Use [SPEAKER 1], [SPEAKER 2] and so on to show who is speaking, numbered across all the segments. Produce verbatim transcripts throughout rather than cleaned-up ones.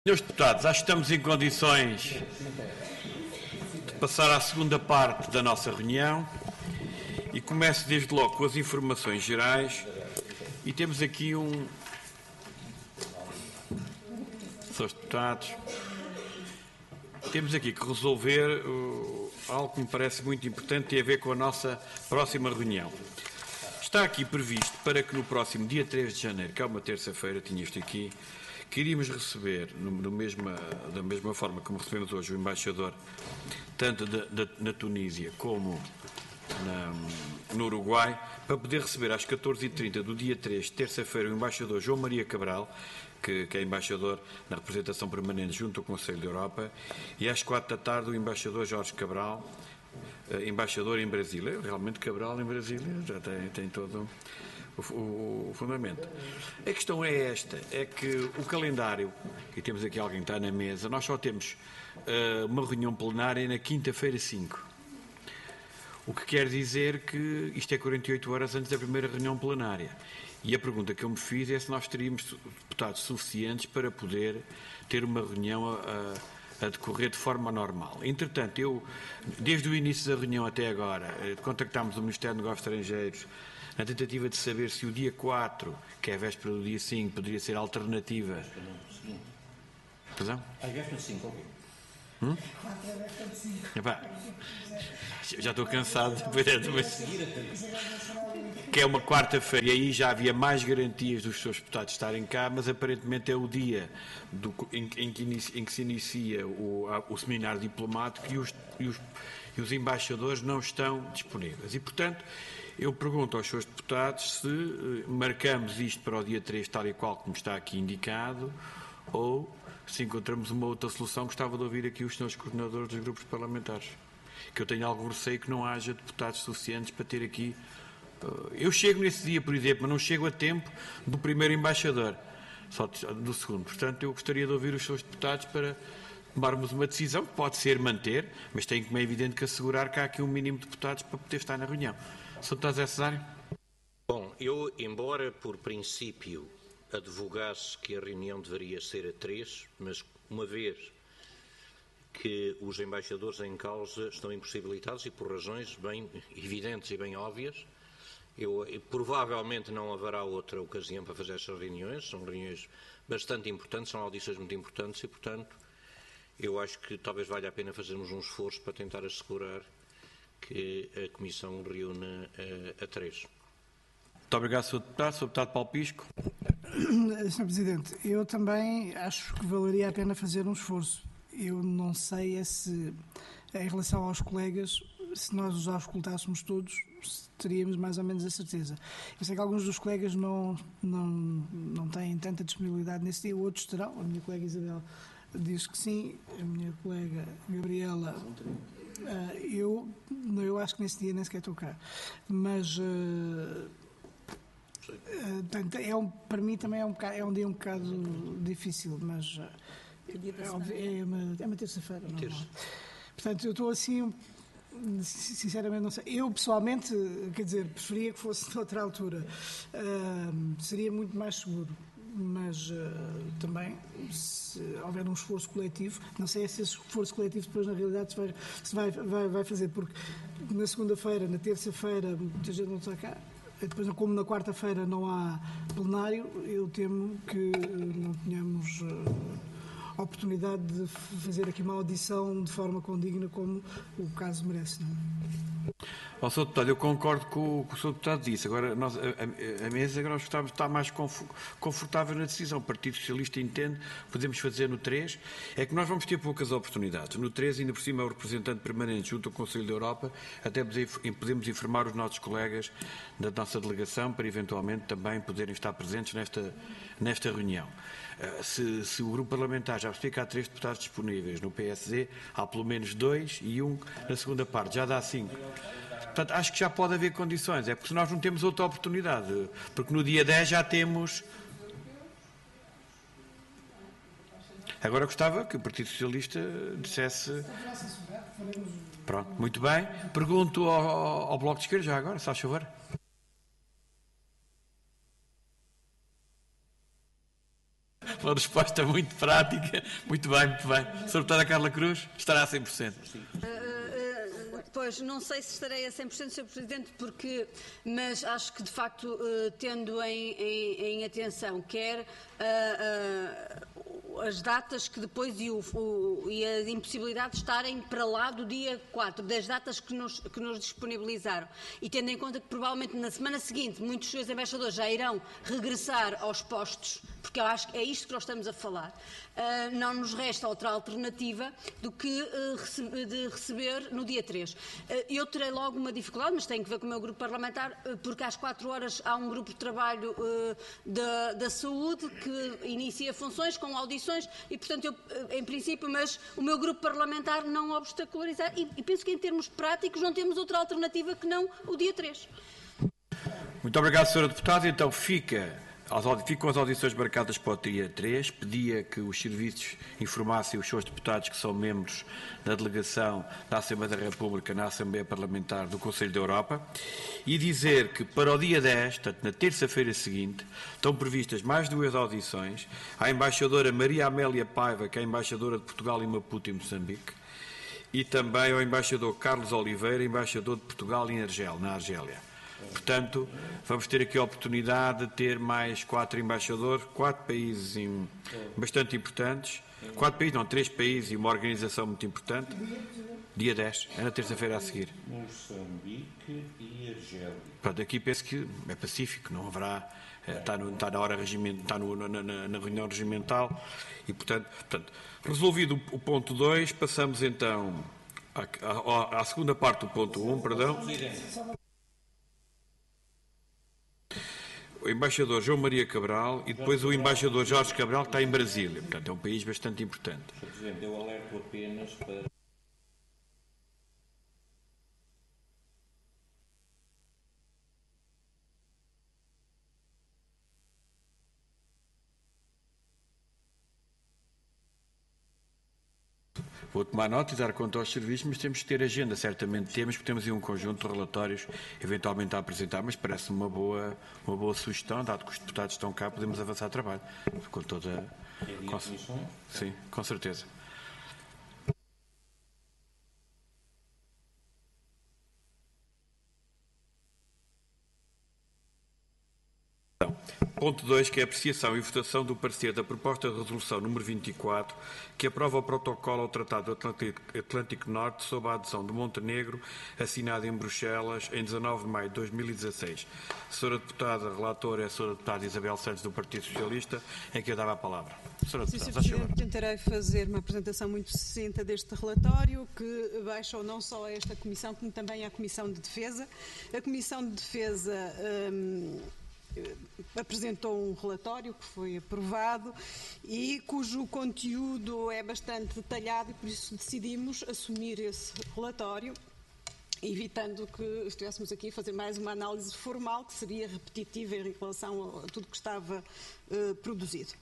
[SPEAKER 1] Senhores deputados, acho que estamos em condições de passar à segunda parte da nossa reunião e começo desde logo com as informações gerais e temos aqui um... Senhores deputados, temos aqui que resolver uh, algo que me parece muito importante, tem a ver com a nossa próxima reunião. Está aqui previsto para que no próximo dia três de janeiro, que é uma terça-feira, tinha isto aqui, que iríamos receber, no, no mesma, da mesma forma como recebemos hoje o embaixador, tanto de, de, na Tunísia como na, no Uruguai, para poder receber às catorze e trinta do dia três, terça-feira, o embaixador João Maria Cabral, que, que é embaixador na representação permanente junto ao Conselho da Europa, e às quatro da tarde o embaixador Jorge Cabral, embaixador em Brasília. Realmente Cabral em Brasília já tem, tem todo o, o, o fundamento. A questão é esta, é que o calendário, e temos aqui alguém que está na mesa, nós só temos uh, uma reunião plenária na quinta-feira cinco. O que quer dizer que isto é quarenta e oito horas antes da primeira reunião plenária. E a pergunta que eu me fiz é se nós teríamos deputados suficientes para poder ter uma reunião a, a decorrer de forma normal. Entretanto, eu, desde o início da reunião até agora, contactámos o Ministério dos Negócios Estrangeiros na tentativa de saber se o dia quatro, que é a véspera do dia cinco, poderia ser alternativa. Perdão?
[SPEAKER 2] A véspera do cinco, ok.
[SPEAKER 1] Hum? Epá, já estou cansado depois de que é uma quarta-feira e aí já havia mais garantias dos seus deputados estarem cá, mas aparentemente é o dia do, em, em, que inicia, em que se inicia o, o seminário diplomático e os, e, os, e os embaixadores não estão disponíveis. E, portanto, eu pergunto aos seus deputados se uh, marcamos isto para o dia três, tal e qual como está aqui indicado, ou se encontramos uma outra solução. Gostava de ouvir aqui os senhores coordenadores dos grupos parlamentares, que eu tenho algum receio que não haja deputados suficientes para ter aqui. Eu chego nesse dia, por exemplo, mas não chego a tempo do primeiro embaixador, só do segundo. Portanto, eu gostaria de ouvir os seus deputados para tomarmos uma decisão, que pode ser manter, mas tem como é evidente que assegurar que há aqui um mínimo de deputados para poder estar na reunião. senhor Deputado José Cesário.
[SPEAKER 2] Bom, eu, embora por princípio advogasse que a reunião deveria ser a três, mas uma vez que os embaixadores em causa estão impossibilitados e por razões bem evidentes e bem óbvias, eu, provavelmente não haverá outra ocasião para fazer estas reuniões, são reuniões bastante importantes, são audições muito importantes e, portanto, eu acho que talvez valha a pena fazermos um esforço para tentar assegurar que a Comissão reúne a, a três.
[SPEAKER 1] Muito obrigado, senhor Deputado. senhor Deputado Paulo Pisco.
[SPEAKER 3] senhor Presidente, eu também acho que valeria a pena fazer um esforço. Eu não sei se, em relação aos colegas, se nós os auscultássemos todos, teríamos mais ou menos a certeza. Eu sei que alguns dos colegas não, não, não têm tanta disponibilidade nesse dia, outros terão. A minha colega Isabel diz que sim, a minha colega Gabriela, uh, eu, eu acho que nesse dia nem sequer estou cá. Mas... Uh, Uh, é um, para mim também é um, bocado, é um dia um bocado difícil, mas uh, é, é uma, é uma terça-feira. Terça. Portanto, eu estou assim, sinceramente não sei. Eu pessoalmente, quer dizer, preferia que fosse noutra altura. Uh, seria muito mais seguro. Mas uh, também, se houver um esforço coletivo, não sei se esse esforço coletivo depois na realidade se vai, se vai, vai, vai fazer, porque na segunda-feira, na terça-feira, muita gente não está cá. Depois, como na quarta-feira não há plenário, eu temo que não tenhamos a oportunidade de fazer aqui uma audição de forma condigna como o caso merece. Não é?
[SPEAKER 1] Ó, senhor Deputado, eu concordo com o que o senhor Deputado disse. Agora, nós, a, a, a mesa agora nós estamos, está mais confortável na decisão. O Partido Socialista entende, podemos fazer no três. É que nós vamos ter poucas oportunidades. No três, ainda por cima, é o representante permanente junto ao Conselho da Europa. Até podemos informar os nossos colegas da nossa delegação para, eventualmente, também poderem estar presentes nesta, nesta reunião. Se, se o grupo parlamentar já percebe que há três deputados disponíveis no P S D, há pelo menos dois e um na segunda parte, já dá cinco. Portanto, acho que já pode haver condições, é porque nós não temos outra oportunidade, porque no dia dez já temos... Agora gostava que o Partido Socialista dissesse... Pronto, muito bem. Pergunto ao, ao Bloco de Esquerda já agora, se faz favor. uma resposta muito prática. Muito bem, muito bem. senhora Deputada Carla Cruz, estará a cem por cento.
[SPEAKER 4] Pois, não sei se estarei a cem por cento, senhor Presidente, porque, mas acho que, de facto, tendo em, em, em atenção quer uh, uh, as datas que depois e, o, o, e a impossibilidade de estarem para lá do dia quatro, das datas que nos, que nos disponibilizaram, e tendo em conta que provavelmente na semana seguinte muitos dos seus embaixadores já irão regressar aos postos, porque eu acho que é isto que nós estamos a falar, uh, não nos resta outra alternativa do que uh, rece de receber no dia três. Eu terei logo uma dificuldade, mas tenho que ver com o meu grupo parlamentar, porque às quatro horas há um grupo de trabalho uh, da, da saúde que inicia funções com audições e, portanto, eu, em princípio, mas o meu grupo parlamentar não obstacularizar e, e penso que em termos práticos não temos outra alternativa que não o dia três.
[SPEAKER 1] Muito obrigado, senhora Deputada. Então fica... Ficam as audições marcadas para o dia três. Pedia que os serviços informassem os seus deputados que são membros da delegação da Assembleia da República na Assembleia Parlamentar do Conselho da Europa e dizer que para o dia dez, portanto, na terça-feira seguinte, estão previstas mais duas audições à embaixadora Maria Amélia Paiva, que é a embaixadora de Portugal em Maputo, em Moçambique, e também ao embaixador Carlos Oliveira, embaixador de Portugal em Argel, na Argélia. Portanto, vamos ter aqui a oportunidade de ter mais quatro embaixadores, quatro países em, bastante importantes, quatro países, não, três países e uma organização muito importante. Dia dez, é na terça-feira a seguir.
[SPEAKER 2] Moçambique e Argélia.
[SPEAKER 1] Portanto, aqui penso que é pacífico, não haverá, está, no, está na hora regimental, está no, na, na, na reunião regimental e, portanto, portanto resolvido o, o ponto dois, passamos então à, à, à segunda parte do ponto um, perdão. O embaixador João Maria Cabral e depois o embaixador Jorge Cabral, que está em Brasília. Portanto, é um país bastante importante.
[SPEAKER 2] senhor Presidente, eu alerto apenas para...
[SPEAKER 1] Vou tomar nota e dar conta aos serviços, mas temos que ter agenda. Certamente temos, porque temos aí um conjunto de relatórios eventualmente a apresentar, mas parece-me uma boa, uma boa sugestão, dado que os deputados estão cá, podemos avançar trabalho. Com toda... Com... Sim, com certeza. Ponto dois, que é a apreciação e votação do parecer da proposta de resolução número vinte e quatro, que aprova o protocolo ao Tratado do Atlântico, Atlântico Norte sob a adesão de Montenegro, assinado em Bruxelas em dezanove de maio de dois mil e dezasseis. A senhora Deputada relatora é a senhora Deputada Isabel Santos, do Partido Socialista, em que eu dava a palavra. Senhora
[SPEAKER 5] Sim,
[SPEAKER 1] Deputada,
[SPEAKER 5] senhor Presidente, tentarei fazer uma apresentação muito sucinta deste relatório, que baixa não só a esta Comissão, como também à Comissão de Defesa. A Comissão de Defesa... Hum, apresentou um relatório que foi aprovado e cujo conteúdo é bastante detalhado e por isso decidimos assumir esse relatório, evitando que estivéssemos aqui a fazer mais uma análise formal que seria repetitiva em relação a tudo que estava uh, produzido.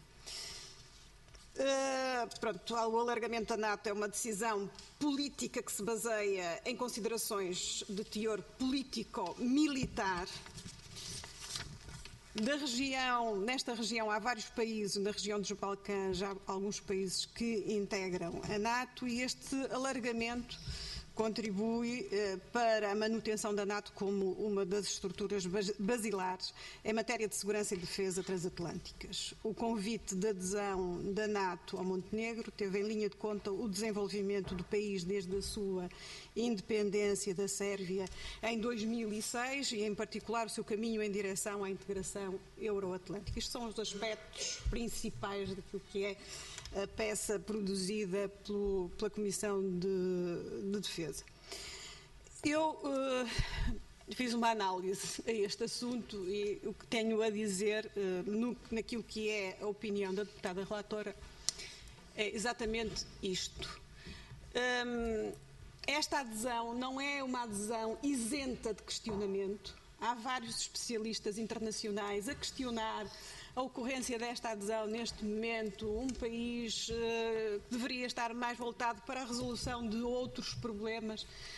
[SPEAKER 5] Uh, pronto, o alargamento da NATO é uma decisão política que se baseia em considerações de teor político-militar. Da região, nesta região há vários países, na região dos Balcãs há alguns países que integram a NATO e este alargamento contribui eh, para a manutenção da NATO como uma das estruturas basilares em matéria de segurança e defesa transatlânticas. O convite de adesão da NATO ao Montenegro teve em linha de conta o desenvolvimento do país desde a sua independência da Sérvia em dois mil e seis e, em particular, o seu caminho em direção à integração euroatlântica. Estes são os aspectos principais daquilo que é a peça produzida pelo, pela Comissão de, de Defesa. Eu uh, fiz uma análise a este assunto e o que tenho a dizer uh, no, naquilo que é a opinião da deputada relatora é exatamente isto. Um, esta adesão não é uma adesão isenta de questionamento. Há vários especialistas internacionais a questionar a ocorrência desta adesão neste momento, um país uh, que deveria estar mais voltado para a resolução de outros problemas.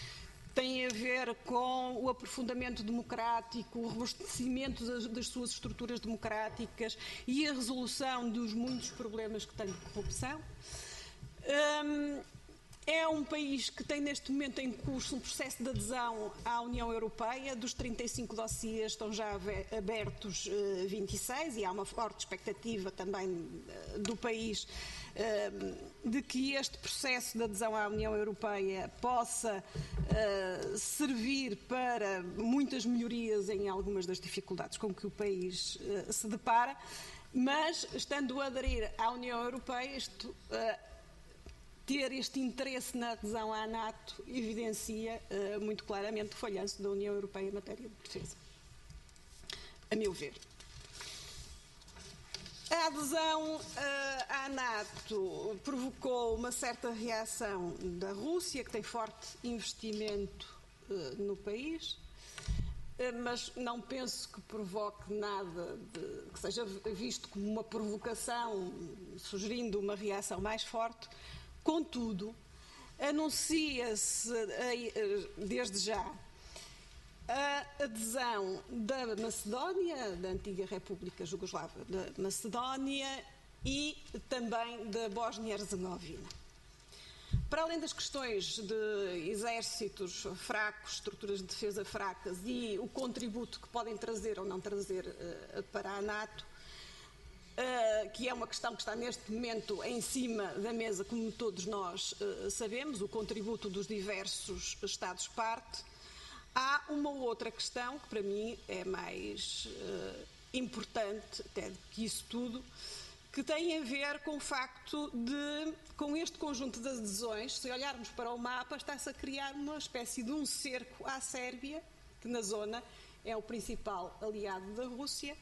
[SPEAKER 5] tem a ver com o aprofundamento democrático, o robustecimento das, das suas estruturas democráticas e a resolução dos muitos problemas que tem de corrupção. Um, é um país que tem neste momento em curso um processo de adesão à União Europeia. Dos trinta e cinco dossiês estão já abertos uh, vinte e seis e há uma forte expectativa também uh, do país uh, de que este processo de adesão à União Europeia possa uh, servir para muitas melhorias em algumas das dificuldades com que o país uh, se depara, mas estando a aderir à União Europeia, isto uh, ter este interesse na adesão à NATO evidencia uh, muito claramente o falhanço da União Europeia em matéria de defesa, a meu ver. A adesão uh, à NATO provocou uma certa reação da Rússia, que tem forte investimento uh, no país, uh, mas não penso que provoque nada de, que seja visto como uma provocação, sugerindo uma reação mais forte. Contudo, anuncia-se desde já a adesão da Macedónia, da antiga República Jugoslava da Macedónia, e também da Bósnia-Herzegovina. Para além das questões de exércitos fracos, estruturas de defesa fracas e o contributo que podem trazer ou não trazer uh, para a NATO, Uh, que é uma questão que está neste momento em cima da mesa, como todos nós uh, sabemos, o contributo dos diversos Estados-parte, há uma outra questão que para mim é mais uh, importante até do que isso tudo, que tem a ver com o facto de, com este conjunto de adesões, se olharmos para o mapa, está-se a criar uma espécie de um cerco à Sérvia, que na zona é o principal aliado da Rússia,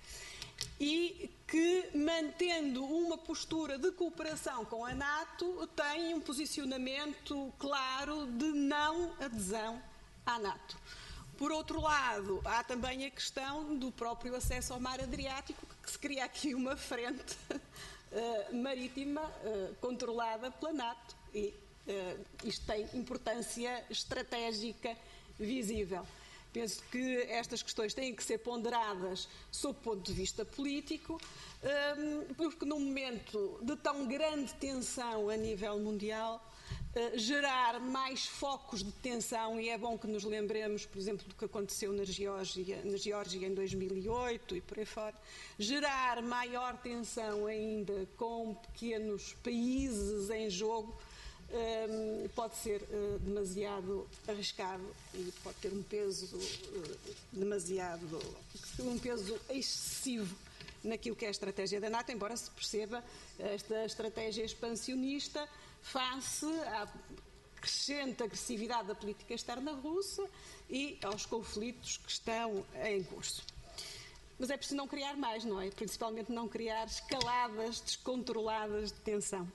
[SPEAKER 5] e que, mantendo uma postura de cooperação com a NATO, tem um posicionamento claro de não adesão à NATO. Por outro lado, há também a questão do próprio acesso ao mar Adriático, que se cria aqui uma frente uh, marítima uh, controlada pela NATO, e uh, isto tem importância estratégica visível. Penso que estas questões têm que ser ponderadas sob o ponto de vista político, porque num momento de tão grande tensão a nível mundial, gerar mais focos de tensão, e é bom que nos lembremos, por exemplo, do que aconteceu na Geórgia, na Geórgia em dois mil e oito e por aí fora, gerar maior tensão ainda com pequenos países em jogo, Um, pode ser uh, demasiado arriscado e pode ter um peso uh, demasiado, um peso excessivo naquilo que é a estratégia da NATO, embora se perceba esta estratégia expansionista face à crescente agressividade da política externa russa e aos conflitos que estão em curso. Mas é preciso não criar mais, não é? Principalmente não criar escaladas descontroladas de tensão.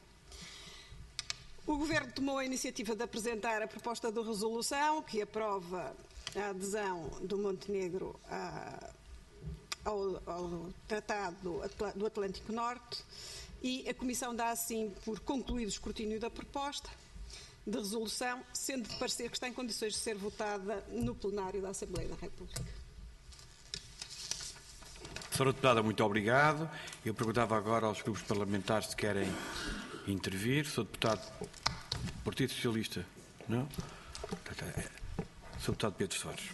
[SPEAKER 5] O Governo tomou a iniciativa de apresentar a proposta de resolução que aprova a adesão do Montenegro a, ao, ao Tratado do Atlântico Norte, e a Comissão dá assim por concluído o escrutínio da proposta de resolução, sendo de parecer que está em condições de ser votada no plenário da Assembleia da República.
[SPEAKER 1] Senhora Deputada, muito obrigado. Eu perguntava agora aos grupos parlamentares se querem intervir. Senhor Deputado, Partido Socialista, não? Senhor Deputado Pedro Soares.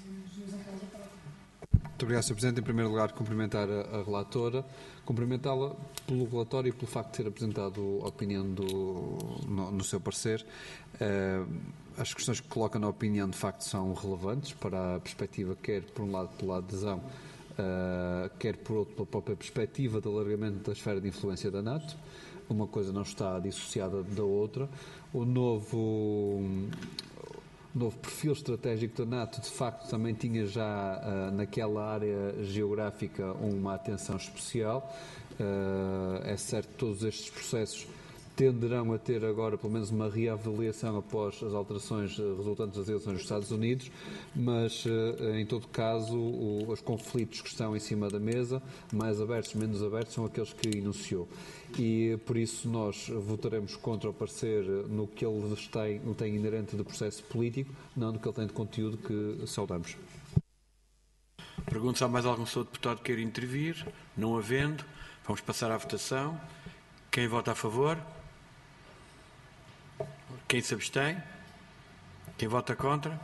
[SPEAKER 6] Muito obrigado, senhor Presidente. Em primeiro lugar, cumprimentar a, a relatora, cumprimentá-la pelo relatório e pelo facto de ter apresentado a opinião do, no, no seu parecer. Uh, as questões que coloca na opinião, de facto, são relevantes para a perspectiva, quer por um lado pela adesão, uh, quer por outro pela própria perspectiva de alargamento da esfera de influência da NATO. Uma coisa não está dissociada da outra. O novo, novo perfil estratégico da NATO, de facto, também tinha já uh, naquela área geográfica uma atenção especial. Uh, é certo que todos estes processos tenderão a ter agora pelo menos uma reavaliação após as alterações resultantes das eleições dos Estados Unidos, mas em todo caso os conflitos que estão em cima da mesa, mais abertos, menos abertos, são aqueles que enunciou. E por isso nós votaremos contra o parecer no que ele tem, tem inerente de processo político, não no que ele tem de conteúdo, que saudamos.
[SPEAKER 1] Pergunto se há mais algum senhor deputado que queira intervir. Não havendo, vamos passar à votação. Quem vota a favor? Quem se abstém? Quem vota contra?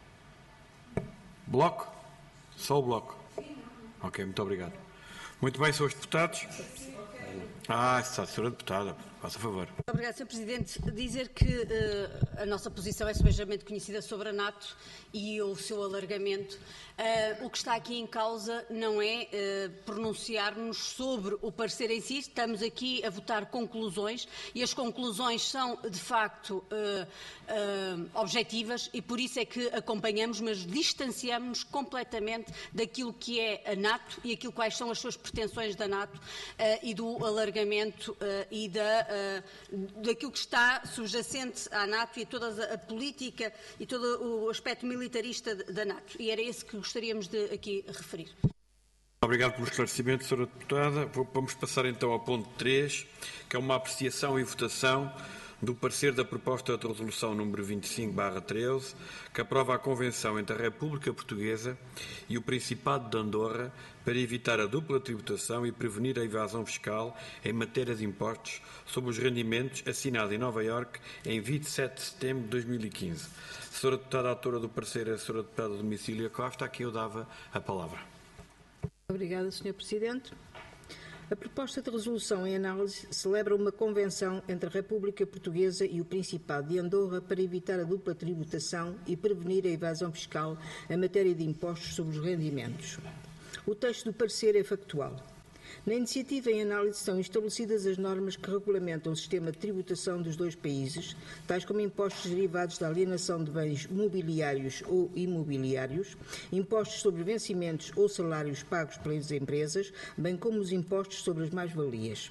[SPEAKER 1] Bloco? Só o bloco? Ok, muito obrigado. Muito bem, senhores deputados. Ah, está, senhora deputada, faça favor.
[SPEAKER 4] Obrigada, senhor Presidente. Dizer que uh, a nossa posição é subejamente conhecida sobre a NATO e o seu alargamento. Uh, o que está aqui em causa não é uh, pronunciar-nos sobre o parecer em si. Estamos aqui a votar conclusões e as conclusões são, de facto, uh, uh, objetivas e por isso é que acompanhamos, mas distanciamos-nos completamente daquilo que é a NATO e aquilo quais são as suas pretensões da NATO uh, e do alargamento uh, e da, uh, daquilo que está subjacente à NATO e toda a, a política e todo o aspecto militarista da NATO. E era esse que gostaríamos de aqui referir.
[SPEAKER 1] Obrigado pelo esclarecimento, senhora deputada. Vamos passar então ao ponto três, que é uma apreciação e votação do parecer da proposta de resolução número vinte e cinco barra treze, que aprova a Convenção entre a República Portuguesa e o Principado de Andorra para evitar a dupla tributação e prevenir a evasão fiscal em matéria de impostos sobre os rendimentos, assinado em Nova Iorque em vinte e sete de setembro de dois mil e quinze. A senhora deputada autora do parecer é a senhora deputada Domicília Costa, a quem eu dava a palavra.
[SPEAKER 7] Obrigada, senhor Presidente. A proposta de resolução em análise celebra uma convenção entre a República Portuguesa e o Principado de Andorra para evitar a dupla tributação e prevenir a evasão fiscal em matéria de impostos sobre os rendimentos. O texto do parecer é factual. Na iniciativa em análise estão estabelecidas as normas que regulamentam o sistema de tributação dos dois países, tais como impostos derivados da alienação de bens mobiliários ou imobiliários, impostos sobre vencimentos ou salários pagos pelas empresas, bem como os impostos sobre as mais-valias.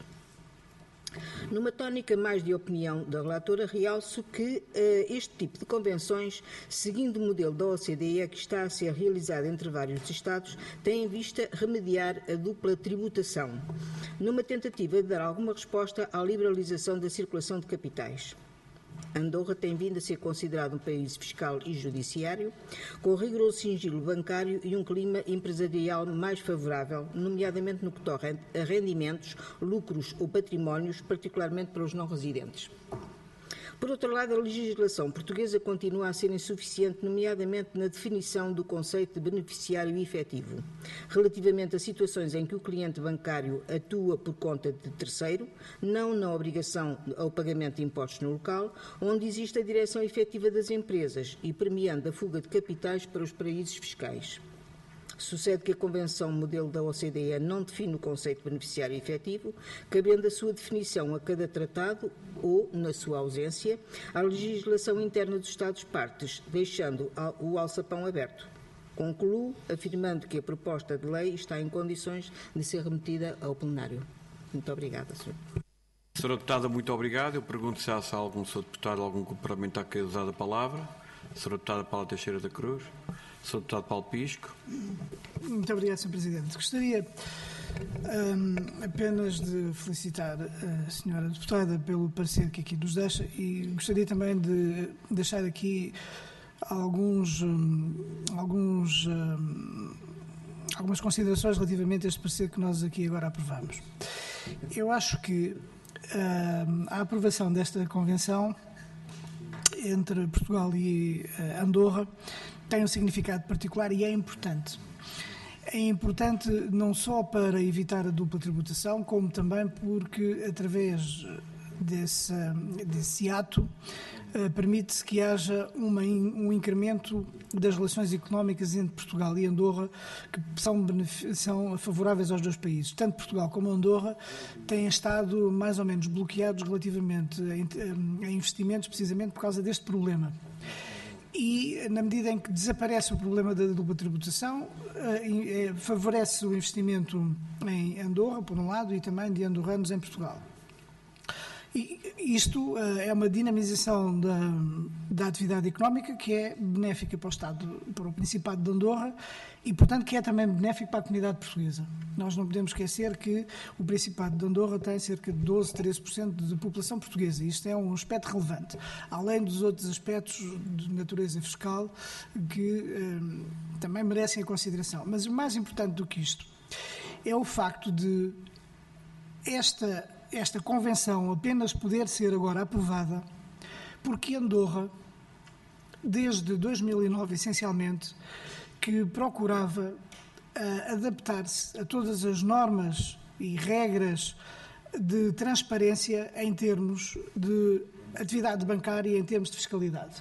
[SPEAKER 7] Numa tónica mais de opinião da relatora, realço que uh, este tipo de convenções, seguindo o modelo da O C D E que está a ser realizado entre vários Estados, tem em vista remediar a dupla tributação, numa tentativa de dar alguma resposta à liberalização da circulação de capitais. Andorra tem vindo a ser considerado um país fiscal e judiciário, com rigoroso sigilo bancário e um clima empresarial mais favorável, nomeadamente no que toca a rendimentos, lucros ou patrimónios, particularmente para os não-residentes. Por outro lado, a legislação portuguesa continua a ser insuficiente, nomeadamente na definição do conceito de beneficiário efetivo, relativamente a situações em que o cliente bancário atua por conta de terceiro, não na obrigação ao pagamento de impostos no local, onde existe a direção efetiva das empresas e premiando a fuga de capitais para os paraísos fiscais. Sucede que a Convenção modelo da O C D E não define o conceito de beneficiário efetivo, cabendo a sua definição a cada tratado ou, na sua ausência, à legislação interna dos Estados-partes, deixando o alçapão aberto. Concluo afirmando que a proposta de lei está em condições de ser remetida ao plenário. Muito obrigada, senhor.
[SPEAKER 1] Senhora deputada, muito obrigado. Eu pergunto se há, se há algum senhor deputado, algum parlamentar que queira usar a palavra. Senhora deputada Paula Teixeira da Cruz. senhor deputado Paulo Pisco.
[SPEAKER 3] Muito obrigado, senhor Presidente. Gostaria um, apenas de felicitar a senhora deputada pelo parecer que aqui nos deixa e gostaria também de deixar aqui alguns, um, alguns, um, algumas considerações relativamente a este parecer que nós aqui agora aprovamos. Eu acho que um, a aprovação desta convenção entre Portugal e uh, Andorra tem um significado particular e é importante. É importante não só para evitar a dupla tributação, como também porque, através desse, desse ato, uh, permite-se que haja uma, um incremento das relações económicas entre Portugal e Andorra, que são, são favoráveis aos dois países. Tanto Portugal como Andorra têm estado mais ou menos bloqueados relativamente a, a investimentos, precisamente por causa deste problema. E, na medida em que desaparece o problema da dupla tributação, eh, eh, favorece o investimento em Andorra, por um lado, e também de andorranos em Portugal. E isto uh, é uma dinamização da, da atividade económica que é benéfica para o Estado, para o Principado de Andorra e, portanto, que é também benéfico para a comunidade portuguesa. Nós não podemos esquecer que o Principado de Andorra tem cerca de doze, treze por cento de população portuguesa. Isto é um aspecto relevante, além dos outros aspectos de natureza fiscal que uh, também merecem a consideração. Mas o mais importante do que isto é o facto de esta... esta convenção apenas poder ser agora aprovada porque Andorra, desde dois mil e nove, essencialmente, que procurava uh, adaptar-se a todas as normas e regras de transparência em termos de atividade bancária e em termos de fiscalidade.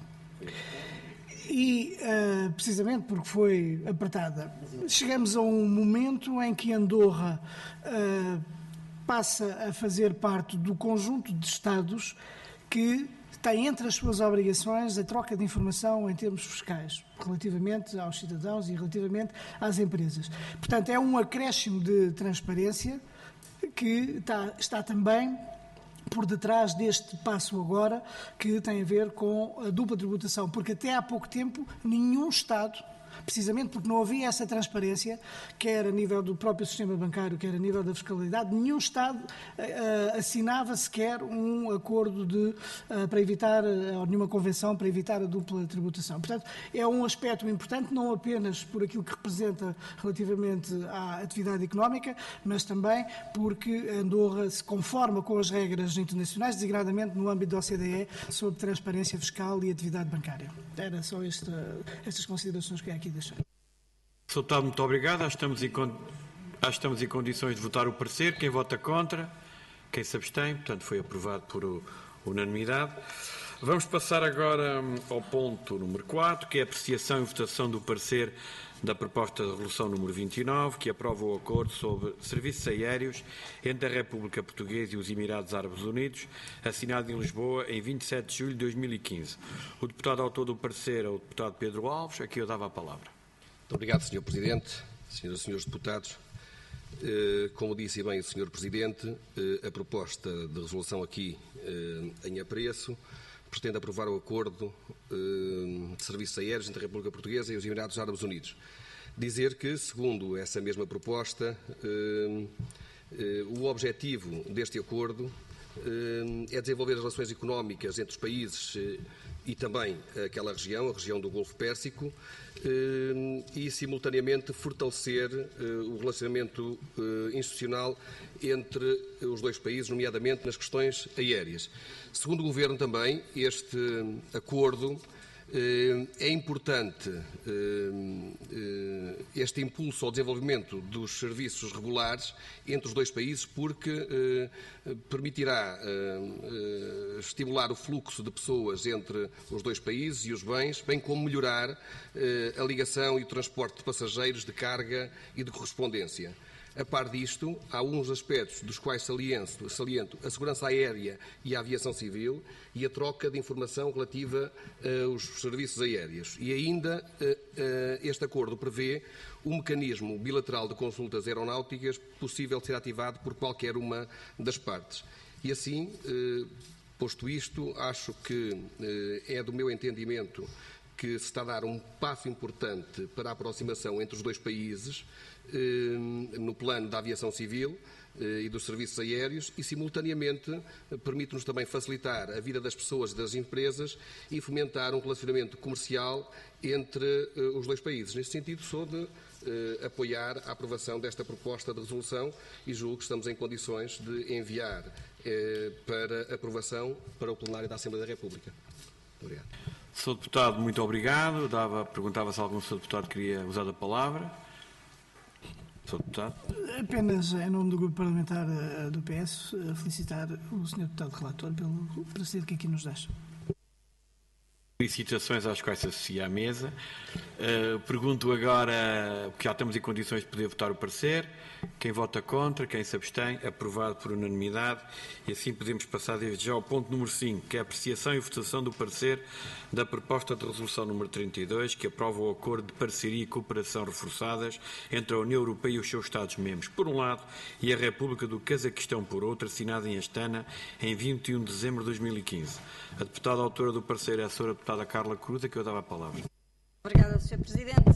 [SPEAKER 3] E, uh, precisamente porque foi apertada, chegamos a um momento em que Andorra uh, passa a fazer parte do conjunto de Estados que tem entre as suas obrigações a troca de informação em termos fiscais, relativamente aos cidadãos e relativamente às empresas. Portanto, é um acréscimo de transparência que está, está também por detrás deste passo agora que tem a ver com a dupla tributação, porque até há pouco tempo nenhum Estado, precisamente porque não havia essa transparência, quer a nível do próprio sistema bancário, quer a nível da fiscalidade, nenhum Estado uh, assinava sequer um acordo de, uh, para evitar, uh, ou nenhuma convenção para evitar a dupla tributação. Portanto, é um aspecto importante, não apenas por aquilo que representa relativamente à atividade económica, mas também porque Andorra se conforma com as regras internacionais, designadamente no âmbito da O C D E, sobre transparência fiscal e atividade bancária. Era só esta, estas considerações que é aqui deixar.
[SPEAKER 1] senhor Deputado, muito obrigado. Acho que estamos em, acho que estamos em condições de votar o parecer. Quem vota contra? Quem se abstém? Portanto, foi aprovado por unanimidade. Vamos passar agora ao ponto número quatro, que é a apreciação e votação do parecer da proposta de resolução número vinte e nove, que aprova o acordo sobre serviços aéreos entre a República Portuguesa e os Emirados Árabes Unidos, assinado em Lisboa em vinte e sete de julho de dois mil e quinze. O deputado autor do parecer é o deputado Pedro Alves, a quem eu dava a palavra.
[SPEAKER 8] Muito obrigado, senhor Presidente, senhoras e senhores deputados. Como disse bem o senhor Presidente, a proposta de resolução aqui em apreço pretende aprovar o acordo de serviços aéreos entre a República Portuguesa e os Emirados Árabes Unidos. Dizer que, segundo essa mesma proposta, o objetivo deste acordo é desenvolver as relações económicas entre os países e também aquela região, a região do Golfo Pérsico, e, simultaneamente, fortalecer o relacionamento institucional entre os dois países, nomeadamente nas questões aéreas. Segundo o Governo também, este acordo é importante, este impulso ao desenvolvimento dos serviços regulares entre os dois países, porque permitirá estimular o fluxo de pessoas entre os dois países e os bens, bem como melhorar a ligação e o transporte de passageiros, de carga e de correspondência. A par disto, há alguns aspectos dos quais saliento, saliento a segurança aérea e a aviação civil e a troca de informação relativa aos serviços aéreos. E ainda este acordo prevê um mecanismo bilateral de consultas aeronáuticas possível de ser ativado por qualquer uma das partes. E assim, posto isto, acho que é do meu entendimento que se está a dar um passo importante para a aproximação entre os dois países no plano da aviação civil e dos serviços aéreos e, simultaneamente, permite-nos também facilitar a vida das pessoas e das empresas e fomentar um relacionamento comercial entre os dois países. Neste sentido, sou de eh, apoiar a aprovação desta proposta de resolução e julgo que estamos em condições de enviar eh, para aprovação para o plenário da Assembleia da República. Muito obrigado.
[SPEAKER 1] senhor Deputado, muito obrigado. Dava, perguntava se algum senhor Deputado queria usar a palavra. senhor Deputado.
[SPEAKER 3] Apenas, em nome do Grupo Parlamentar do P S, felicitar o senhor Deputado Relator pelo parecer que aqui nos deixa.
[SPEAKER 1] Solicitações às quais se associa à mesa. Uh, pergunto agora, porque já estamos em condições de poder votar o parecer, quem vota contra, quem se abstém, aprovado por unanimidade, e assim podemos passar desde já ao ponto número cinco, que é a apreciação e votação do parecer da proposta de resolução número trinta e dois, que aprova o acordo de parceria e cooperação reforçadas entre a União Europeia e os seus Estados-membros, por um lado, e a República do Cazaquistão, por outro, assinado em Astana em vinte e um de dezembro de dois mil e quinze. A deputada autora do parecer é a senhora deputada Carla Cruz, a que eu dava a palavra.
[SPEAKER 4] Obrigada, senhor Presidente.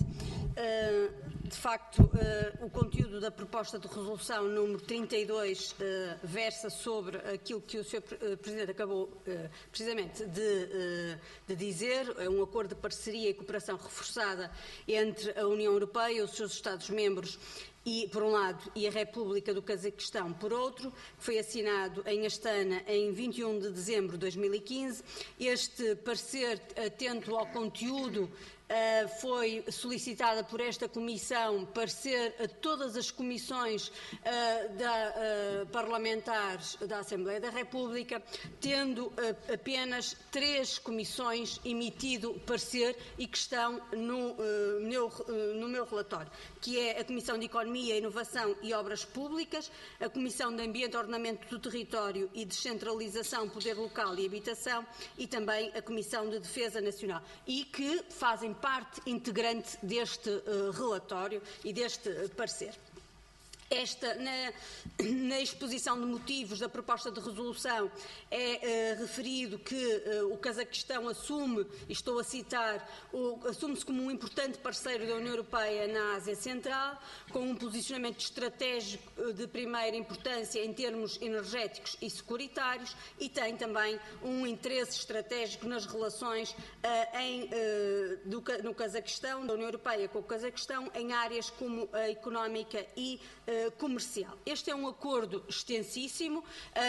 [SPEAKER 4] De facto, o conteúdo da proposta de resolução número trinta e dois versa sobre aquilo que o senhor Presidente acabou precisamente de, de dizer, é um acordo de parceria e cooperação reforçada entre a União Europeia e os seus Estados-membros, e, por um lado, e a República do Cazaquistão, por outro, que foi assinado em Astana em vinte e um de dezembro de dois mil e quinze. Este parecer, atento ao conteúdo, Uh, foi solicitada por esta Comissão parecer a todas as comissões uh, da, uh, parlamentares da Assembleia da República, tendo uh, apenas três comissões emitido parecer e que estão no, uh, meu, uh, no meu relatório, que é a Comissão de Economia, Inovação e Obras Públicas, a Comissão de Ambiente, Ordenamento do Território e Descentralização, Poder Local e Habitação e também a Comissão de Defesa Nacional, e que fazem parte integrante deste uh, relatório e deste uh, parecer. Esta, na, na exposição de motivos da proposta de resolução, é uh, referido que uh, o Cazaquistão assume, e estou a citar, assume-se como um importante parceiro da União Europeia na Ásia Central, com um posicionamento estratégico de primeira importância em termos energéticos e securitários, e tem também um interesse estratégico nas relações uh, em, uh, do, no Cazaquistão, da União Europeia com o Cazaquistão, em áreas como a económica e uh, comercial. Este é um acordo extensíssimo,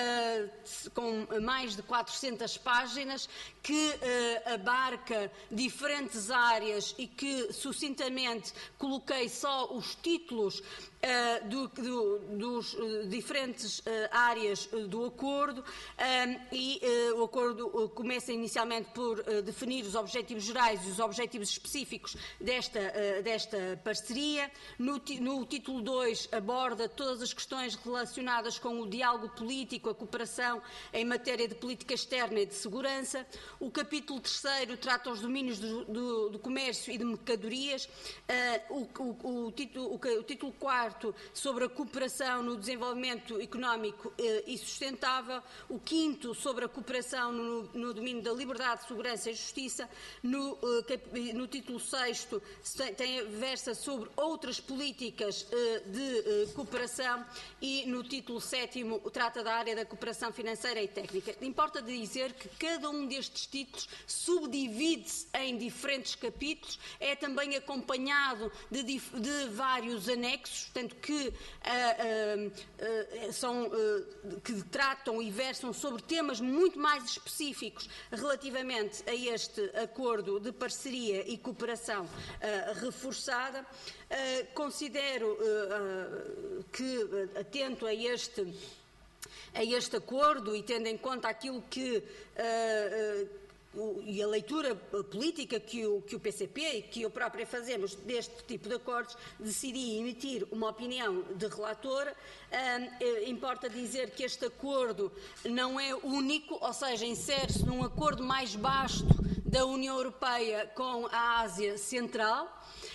[SPEAKER 4] uh, com mais de quatrocentas páginas, que uh, abarca diferentes áreas e que, sucintamente, coloquei só os títulos Uh, do, do, dos uh, diferentes uh, áreas uh, do acordo, um, e uh, o acordo uh, começa inicialmente por uh, definir os objetivos gerais e os objetivos específicos desta, uh, desta parceria. No, no título dois aborda todas as questões relacionadas com o diálogo político, a cooperação em matéria de política externa e de segurança. O capítulo terceiro trata os domínios do, do, do comércio e de mercadorias. Uh, o, o, o, título, o, o título quarto sobre a cooperação no desenvolvimento económico eh, e sustentável, o quinto sobre a cooperação no, no domínio da liberdade, segurança e justiça, no, eh, no título sexto tem, versa sobre outras políticas eh, de eh, cooperação, e no título sétimo trata da área da cooperação financeira e técnica. Importa dizer que cada um destes títulos subdivide-se em diferentes capítulos, é também acompanhado de, de vários anexos, portanto, que, uh, uh, uh, são, uh, que tratam e versam sobre temas muito mais específicos relativamente a este acordo de parceria e cooperação uh, reforçada. Uh, considero uh, uh, que, atento a este, a este acordo e tendo em conta aquilo que uh, uh, e a leitura política que o, que o P C P e que eu própria fazemos deste tipo de acordos, decidi emitir uma opinião de relatora. Um, importa dizer que este acordo não é único, ou seja, insere-se num acordo mais vasto da União Europeia com a Ásia Central.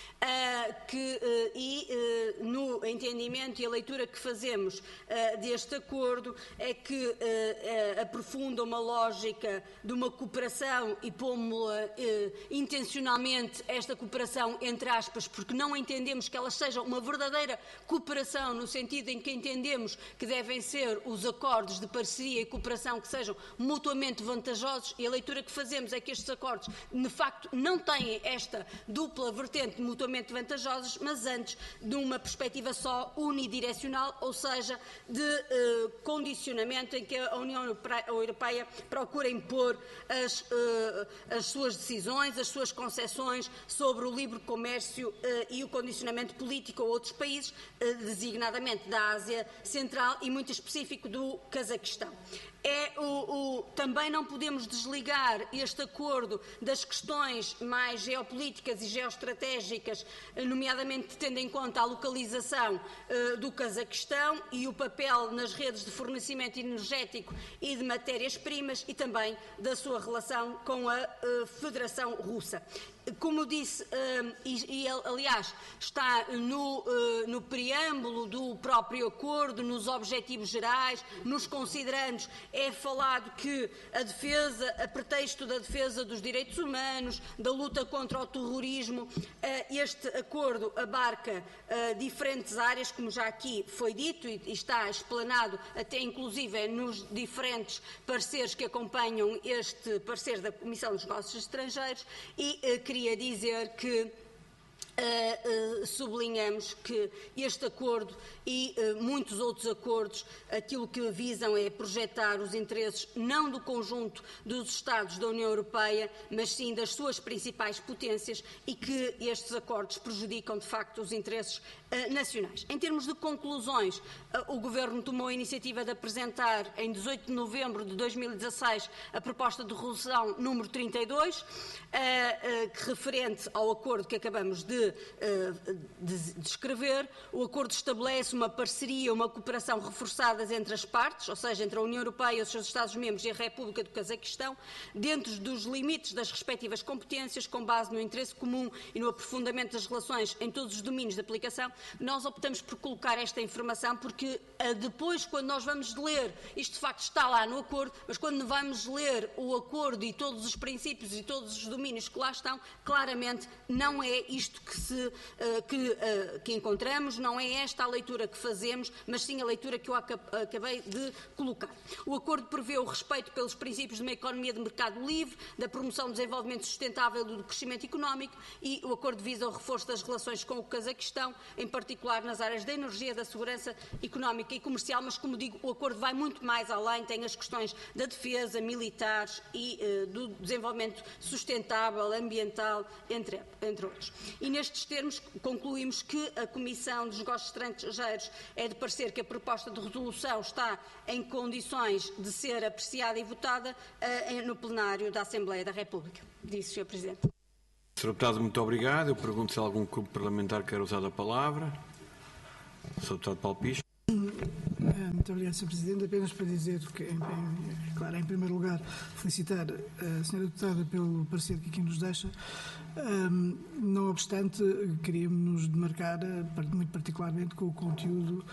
[SPEAKER 4] Uh, que, uh, e uh, no entendimento e a leitura que fazemos uh, deste acordo é que uh, uh, aprofunda uma lógica de uma cooperação e pomos-la uh, intencionalmente esta cooperação entre aspas, porque não entendemos que ela seja uma verdadeira cooperação no sentido em que entendemos que devem ser os acordos de parceria e cooperação que sejam mutuamente vantajosos, e a leitura que fazemos é que estes acordos de facto não têm esta dupla vertente mutuamente vantajosos, mas antes de uma perspectiva só unidirecional, ou seja, de uh, condicionamento em que a União Europeia procura impor as, uh, as suas decisões, as suas concessões sobre o livre comércio uh, e o condicionamento político a outros países, uh, designadamente da Ásia Central e muito específico do Cazaquistão. É o, o, também não podemos desligar este acordo das questões mais geopolíticas e geoestratégicas, nomeadamente tendo em conta a localização uh, do Cazaquistão e o papel nas redes de fornecimento energético e de matérias-primas e também da sua relação com a uh, Federação Russa. Como disse, uh, e, e aliás está no, uh, no preâmbulo do próprio acordo, nos objetivos gerais, nos considerandos, é falado que a defesa, a pretexto da defesa dos direitos humanos, da luta contra o terrorismo, uh, este acordo abarca uh, diferentes áreas, como já aqui foi dito e, e está explanado até inclusive nos diferentes pareceres que acompanham este parecer da Comissão dos Negócios Estrangeiros e uh, queria dizer que Uh, uh, sublinhamos que este acordo e uh, muitos outros acordos aquilo que visam é projetar os interesses não do conjunto dos Estados da União Europeia, mas sim das suas principais potências e que estes acordos prejudicam de facto os interesses uh, nacionais. Em termos de conclusões, uh, o Governo tomou a iniciativa de apresentar em dezoito de novembro de dois mil e dezasseis a proposta de resolução número trinta e dois, uh, uh, que referente ao acordo que acabamos de de descrever. O acordo estabelece uma parceria, uma cooperação reforçadas entre as partes, ou seja, entre a União Europeia, os seus Estados-membros e a República do Cazaquistão, dentro dos limites das respectivas competências, com base no interesse comum e no aprofundamento das relações em todos os domínios de aplicação. Nós optamos por colocar esta informação porque depois, quando nós vamos ler, isto de facto está lá no acordo, mas quando vamos ler o acordo e todos os princípios e todos os domínios que lá estão, claramente não é isto que Que, se, uh, que, uh, que encontramos, não é esta a leitura que fazemos, mas sim a leitura que eu acabei de colocar. O acordo prevê o respeito pelos princípios de uma economia de mercado livre, da promoção do desenvolvimento sustentável e do crescimento económico e o acordo visa o reforço das relações com o Cazaquistão, em particular nas áreas da energia, da segurança económica e comercial, mas como digo, o acordo vai muito mais além, tem as questões da defesa, militares e uh, do desenvolvimento sustentável, ambiental, entre, entre outros. E nestes termos, concluímos que a Comissão dos Negócios Estrangeiros é de parecer que a proposta de resolução está em condições de ser apreciada e votada uh, no plenário da Assembleia da República. Disse, senhor Presidente.
[SPEAKER 1] senhor Deputado, muito obrigado. Eu pergunto se algum grupo parlamentar quer usar a palavra. senhor Deputado Paulo Picho.
[SPEAKER 3] Muito obrigado, senhor Presidente. Apenas para dizer que, em, em, claro, em primeiro lugar, felicitar a senhora Deputada pelo parecer que aqui nos deixa. Um, não obstante, queríamos demarcar muito particularmente com o conteúdo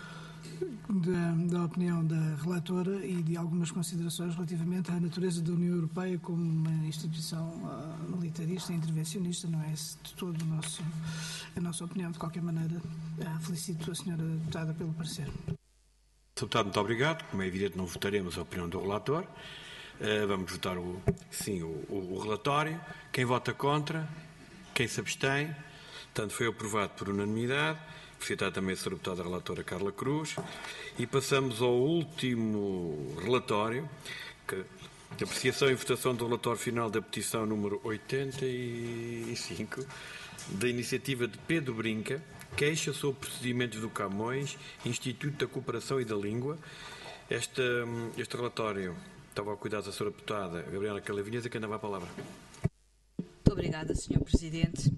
[SPEAKER 3] da, da opinião da relatora e de algumas considerações relativamente à natureza da União Europeia como uma instituição uh, militarista e intervencionista. Não é de todo o nosso, a nossa opinião. De qualquer maneira, uh, felicito a senhora Deputada pelo parecer.
[SPEAKER 1] senhor Deputado, muito obrigado. Como é evidente, não votaremos a opinião do relator. Uh, vamos votar, o, sim, o, o, o relatório. Quem vota contra? Quem se abstém? Portanto, foi aprovado por unanimidade. Felicitar também a senhora Deputada Relatora Carla Cruz. E passamos ao último relatório, que a apreciação e votação do relatório final da petição número oitenta e cinco, da iniciativa de Pedro Brinca, queixa sobre procedimentos do Camões, Instituto da Cooperação e da Língua. Este, este relatório estava ao cuidado da senhora Deputada Gabriela Calavinhas, a quem dava a palavra.
[SPEAKER 9] Muito obrigada, senhor Presidente.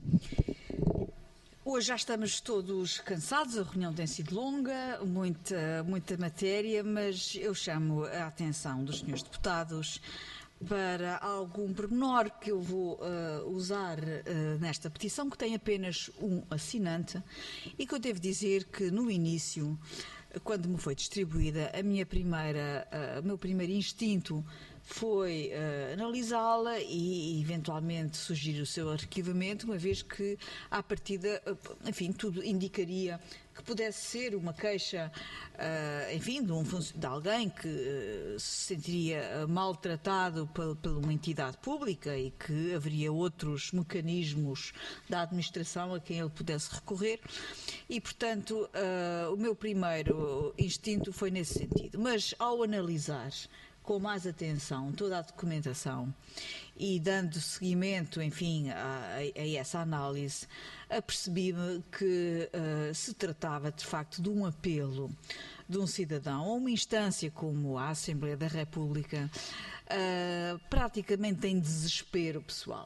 [SPEAKER 9] Hoje já estamos todos cansados, a reunião tem sido longa, muita, muita matéria, mas eu chamo a atenção dos senhores deputados para algum pormenor que eu vou uh, usar uh, nesta petição, que tem apenas um assinante, e que eu devo dizer que no início, quando me foi distribuída, a minha primeira, uh, o meu primeiro instinto foi uh, analisá-la e, eventualmente, sugerir o seu arquivamento, uma vez que, à partida, uh, enfim, tudo indicaria que pudesse ser uma queixa, uh, enfim, de, um, de alguém que uh, se sentiria maltratado por, por uma entidade pública e que haveria outros mecanismos da administração a quem ele pudesse recorrer e, portanto, uh, o meu primeiro instinto foi nesse sentido. Mas, ao analisar com mais atenção toda a documentação e dando seguimento, enfim, a, a essa análise, apercebi-me que uh, se tratava de facto de um apelo de um cidadão a uma instância como a Assembleia da República, uh, praticamente em desespero pessoal.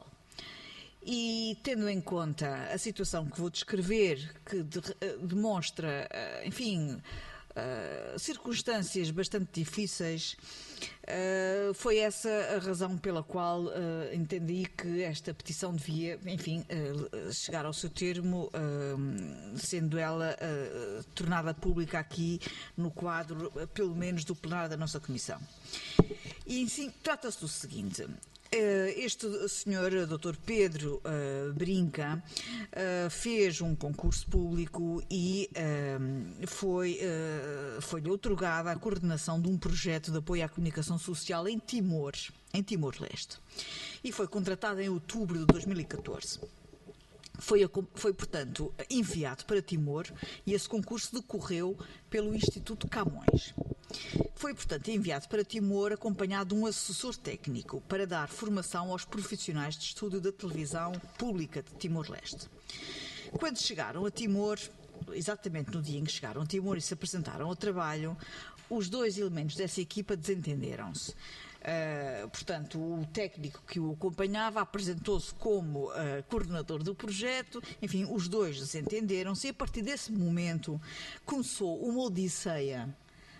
[SPEAKER 9] E tendo em conta a situação que vou descrever, que de, demonstra, enfim, uh, circunstâncias bastante difíceis, uh, foi essa a razão pela qual uh, entendi que esta petição devia, enfim, uh, chegar ao seu termo, uh, sendo ela uh, tornada pública aqui no quadro, uh, pelo menos, do plenário da nossa Comissão. E, enfim, trata-se do seguinte. Este senhor, doutor Pedro uh, Brinca, uh, fez um concurso público e uh, foi, uh, foi-lhe outorgada a coordenação de um projeto de apoio à comunicação social em Timor, em Timor-Leste. E foi contratado em outubro de dois mil e catorze. Foi, foi, portanto, enviado para Timor e esse concurso decorreu pelo Instituto Camões. Foi, portanto, enviado para Timor acompanhado de um assessor técnico para dar formação aos profissionais de estúdio da televisão pública de Timor-Leste. Quando chegaram a Timor, exatamente no dia em que chegaram a Timor e se apresentaram ao trabalho, os dois elementos dessa equipa desentenderam-se. Uh, portanto, o técnico que o acompanhava apresentou-se como uh, coordenador do projeto, enfim, os dois desentenderam-se e a partir desse momento começou uma odisseia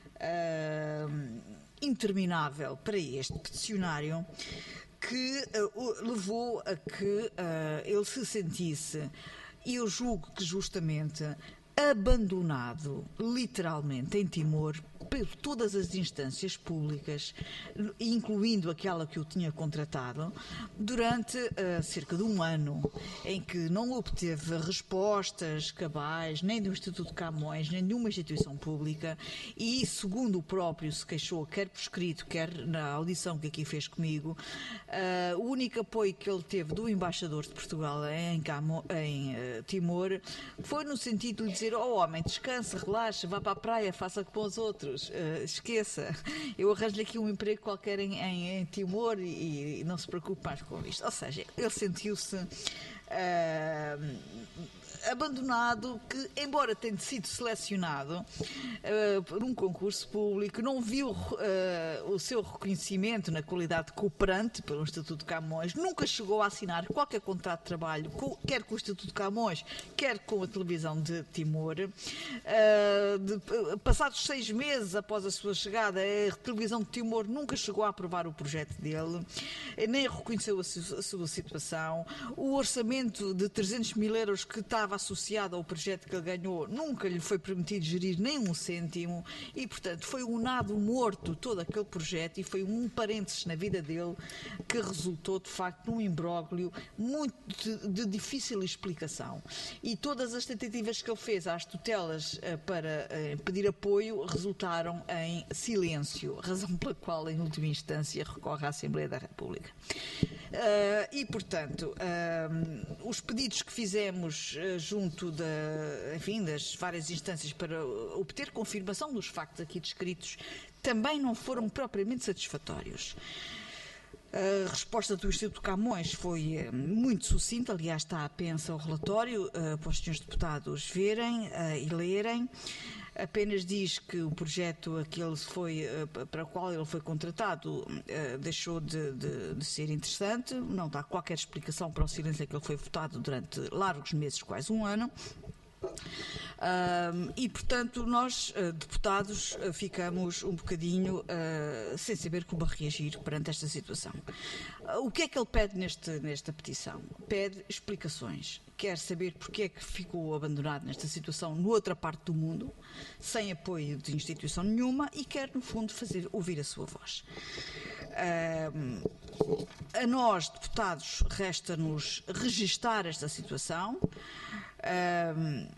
[SPEAKER 9] uh, interminável para este peticionário que uh, levou a que uh, ele se sentisse, e eu julgo que justamente, abandonado literalmente em Timor por todas as instâncias públicas, incluindo aquela que o tinha contratado, durante uh, cerca de um ano, em que não obteve respostas cabais, nem do Instituto Camões, nem de uma instituição pública, e, segundo o próprio se queixou, quer por escrito, quer na audição que aqui fez comigo, uh, o único apoio que ele teve do embaixador de Portugal em, Camo, em uh, Timor foi no sentido de dizer: oh homem, descansa, relaxa, vá para a praia, faça com os outros. Uh, esqueça, eu arranjo-lhe aqui um emprego qualquer em, em, em Timor e, e não se preocupe mais com isto. Ou seja, ele sentiu-se uh, abandonado, que, embora tenha sido selecionado uh, por um concurso público, não viu uh, o seu reconhecimento na qualidade de cooperante pelo Instituto Camões, nunca chegou a assinar qualquer contrato de trabalho, com, quer com o Instituto Camões, quer com a televisão de Timor. Uh, de, passados seis meses após a sua chegada, a televisão de Timor nunca chegou a aprovar o projeto dele, nem reconheceu a, su, a sua situação. O orçamento de trezentos mil euros que estava associado ao projeto que ele ganhou nunca lhe foi permitido gerir nem um cêntimo e, portanto, foi um nado morto todo aquele projeto e foi um parênteses na vida dele que resultou, de facto, num imbróglio muito de, de difícil explicação. E todas as tentativas que ele fez às tutelas uh, para uh, pedir apoio resultaram em silêncio, razão pela qual, em última instância, recorre à Assembleia da República. Uh, e, portanto, uh, os pedidos que fizemos uh, junto da, enfim, das várias instâncias para obter confirmação dos factos aqui descritos também não foram propriamente satisfatórios. A resposta do Instituto Camões foi uh, muito sucinta, aliás está apensa ao relatório uh, para os senhores deputados verem uh, e lerem. Apenas diz que o projeto aquele foi, uh, para o qual ele foi contratado uh, deixou de, de, de ser interessante, não dá qualquer explicação para o silêncio que ele foi votado durante largos meses, quase um ano. Uh, e, portanto, nós, uh, deputados, uh, ficamos um bocadinho uh, sem saber como reagir perante esta situação. Uh, o que é que ele pede neste, nesta petição? Pede explicações. Quer saber porque é que ficou abandonado nesta situação noutra parte do mundo, sem apoio de instituição nenhuma, e quer, no fundo, fazer ouvir a sua voz. Uh, a nós, deputados, resta-nos registar esta situação. Uh,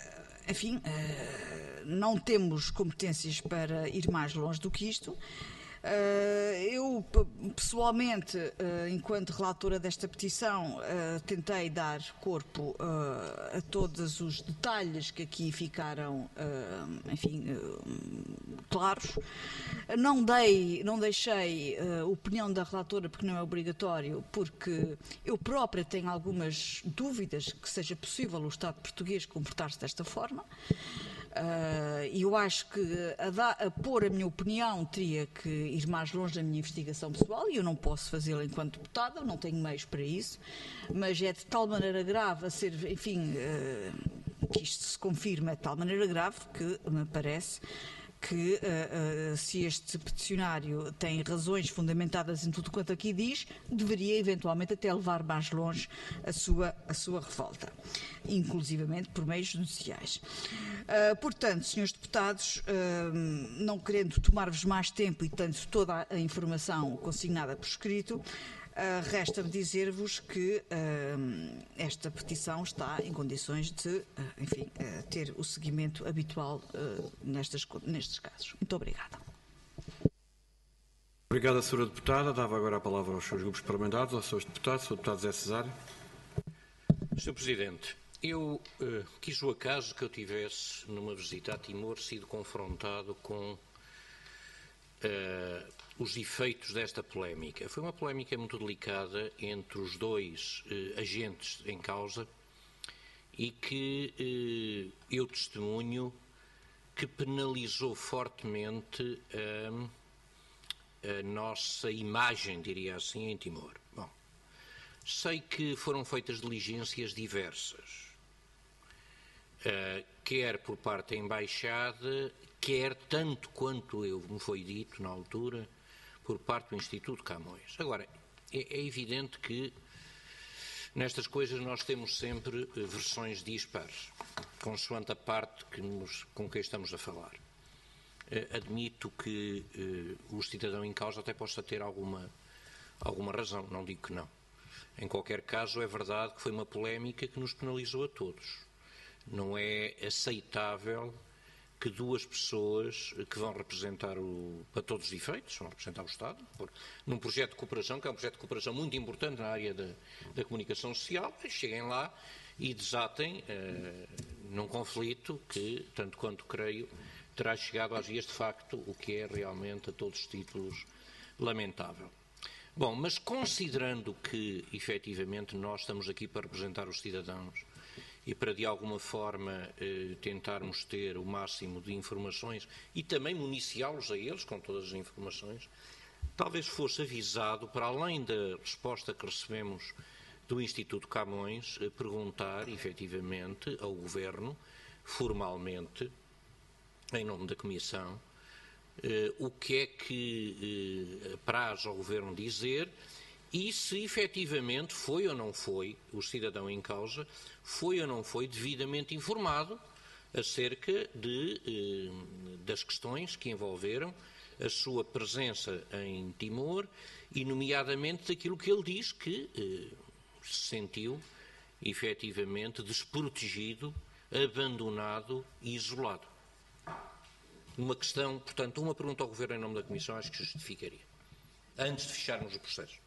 [SPEAKER 9] enfim, uh, não temos competências para ir mais longe do que isto. Eu, pessoalmente, enquanto relatora desta petição, tentei dar corpo a todos os detalhes que aqui ficaram, enfim, claros. Não dei, não deixei a opinião da relatora, porque não é obrigatório, porque eu própria tenho algumas dúvidas que seja possível o Estado português comportar-se desta forma. E uh, eu acho que a, da, a pôr a minha opinião teria que ir mais longe da minha investigação pessoal, e eu não posso fazê-la enquanto deputada, não tenho meios para isso, mas é de tal maneira grave a ser, enfim, uh, que isto se confirma de tal maneira grave que me parece que uh, uh, se este peticionário tem razões fundamentadas em tudo quanto aqui diz, deveria eventualmente até levar mais longe a sua, a sua revolta, inclusivamente por meios judiciais. Uh, portanto, senhores deputados, uh, não querendo tomar-vos mais tempo e tendo toda a informação consignada por escrito, Uh, resta-me dizer-vos que uh, esta petição está em condições de, uh, enfim, uh, ter o seguimento habitual uh, nestas, nestes casos. Muito obrigada.
[SPEAKER 1] Obrigada, senhora Deputada. Dava agora a palavra aos seus grupos parlamentares, aos seus deputados. senhor Deputado José Cesário.
[SPEAKER 2] senhor Presidente, eu uh, quis o acaso que eu tivesse, numa visita a Timor, sido confrontado com Uh, os efeitos desta polémica. Foi uma polémica muito delicada entre os dois uh, agentes em causa e que uh, eu testemunho que penalizou fortemente uh, a nossa imagem, diria assim, em Timor. Bom, sei que foram feitas diligências diversas, uh, quer por parte da Embaixada, quer, tanto quanto eu me foi dito na altura, por parte do Instituto Camões. Agora, é, é evidente que nestas coisas nós temos sempre uh, versões dispares, consoante a parte que nos, com quem estamos a falar. Uh, admito que uh, o cidadão em causa até possa ter alguma, alguma razão, não digo que não. Em qualquer caso, é verdade que foi uma polémica que nos penalizou a todos. Não é aceitável que duas pessoas que vão representar, o, para todos os efeitos, vão representar o Estado, por, num projeto de cooperação, que é um projeto de cooperação muito importante na área da, da comunicação social, cheguem lá e desatem uh, num conflito que, tanto quanto creio, terá chegado às vias de facto, o que é realmente a todos os títulos lamentável. Bom, mas considerando que, efetivamente, nós estamos aqui para representar os cidadãos e para, de alguma forma, eh, tentarmos ter o máximo de informações e também municiá-los a eles com todas as informações, talvez fosse avisado, para além da resposta que recebemos do Instituto Camões, eh, perguntar, efetivamente, ao Governo, formalmente, em nome da Comissão, eh, o que é que eh, apraz ao Governo dizer e se efetivamente foi ou não foi, o cidadão em causa, foi ou não foi devidamente informado acerca de, eh, das questões que envolveram a sua presença em Timor e, nomeadamente, daquilo que ele diz que eh, se sentiu efetivamente desprotegido, abandonado e isolado. Uma questão, portanto, uma pergunta ao Governo em nome da Comissão acho que justificaria, antes de fecharmos o processo.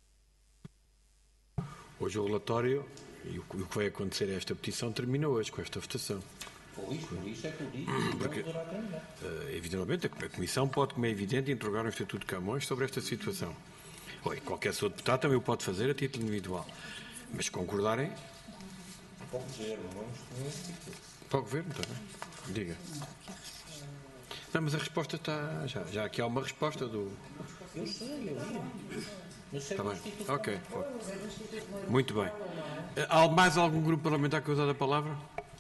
[SPEAKER 1] Hoje o relatório e o que vai acontecer a esta petição termina hoje com esta votação.
[SPEAKER 2] Por isso, por isso é que eu digo
[SPEAKER 1] Porque, uh, evidentemente, a Comissão pode, como é evidente, interrogar o Instituto Camões sobre esta situação. Ou qualquer seu deputado também o pode fazer a título individual. Mas se concordarem...
[SPEAKER 2] Para o Governo, não
[SPEAKER 1] Para o Governo, está bem. Diga. Não, mas a resposta está... Já, já aqui há uma resposta do...
[SPEAKER 2] Eu sei, eu vi.
[SPEAKER 1] Está bem. Ok. Muito bem. Há mais algum grupo parlamentar que usar a palavra?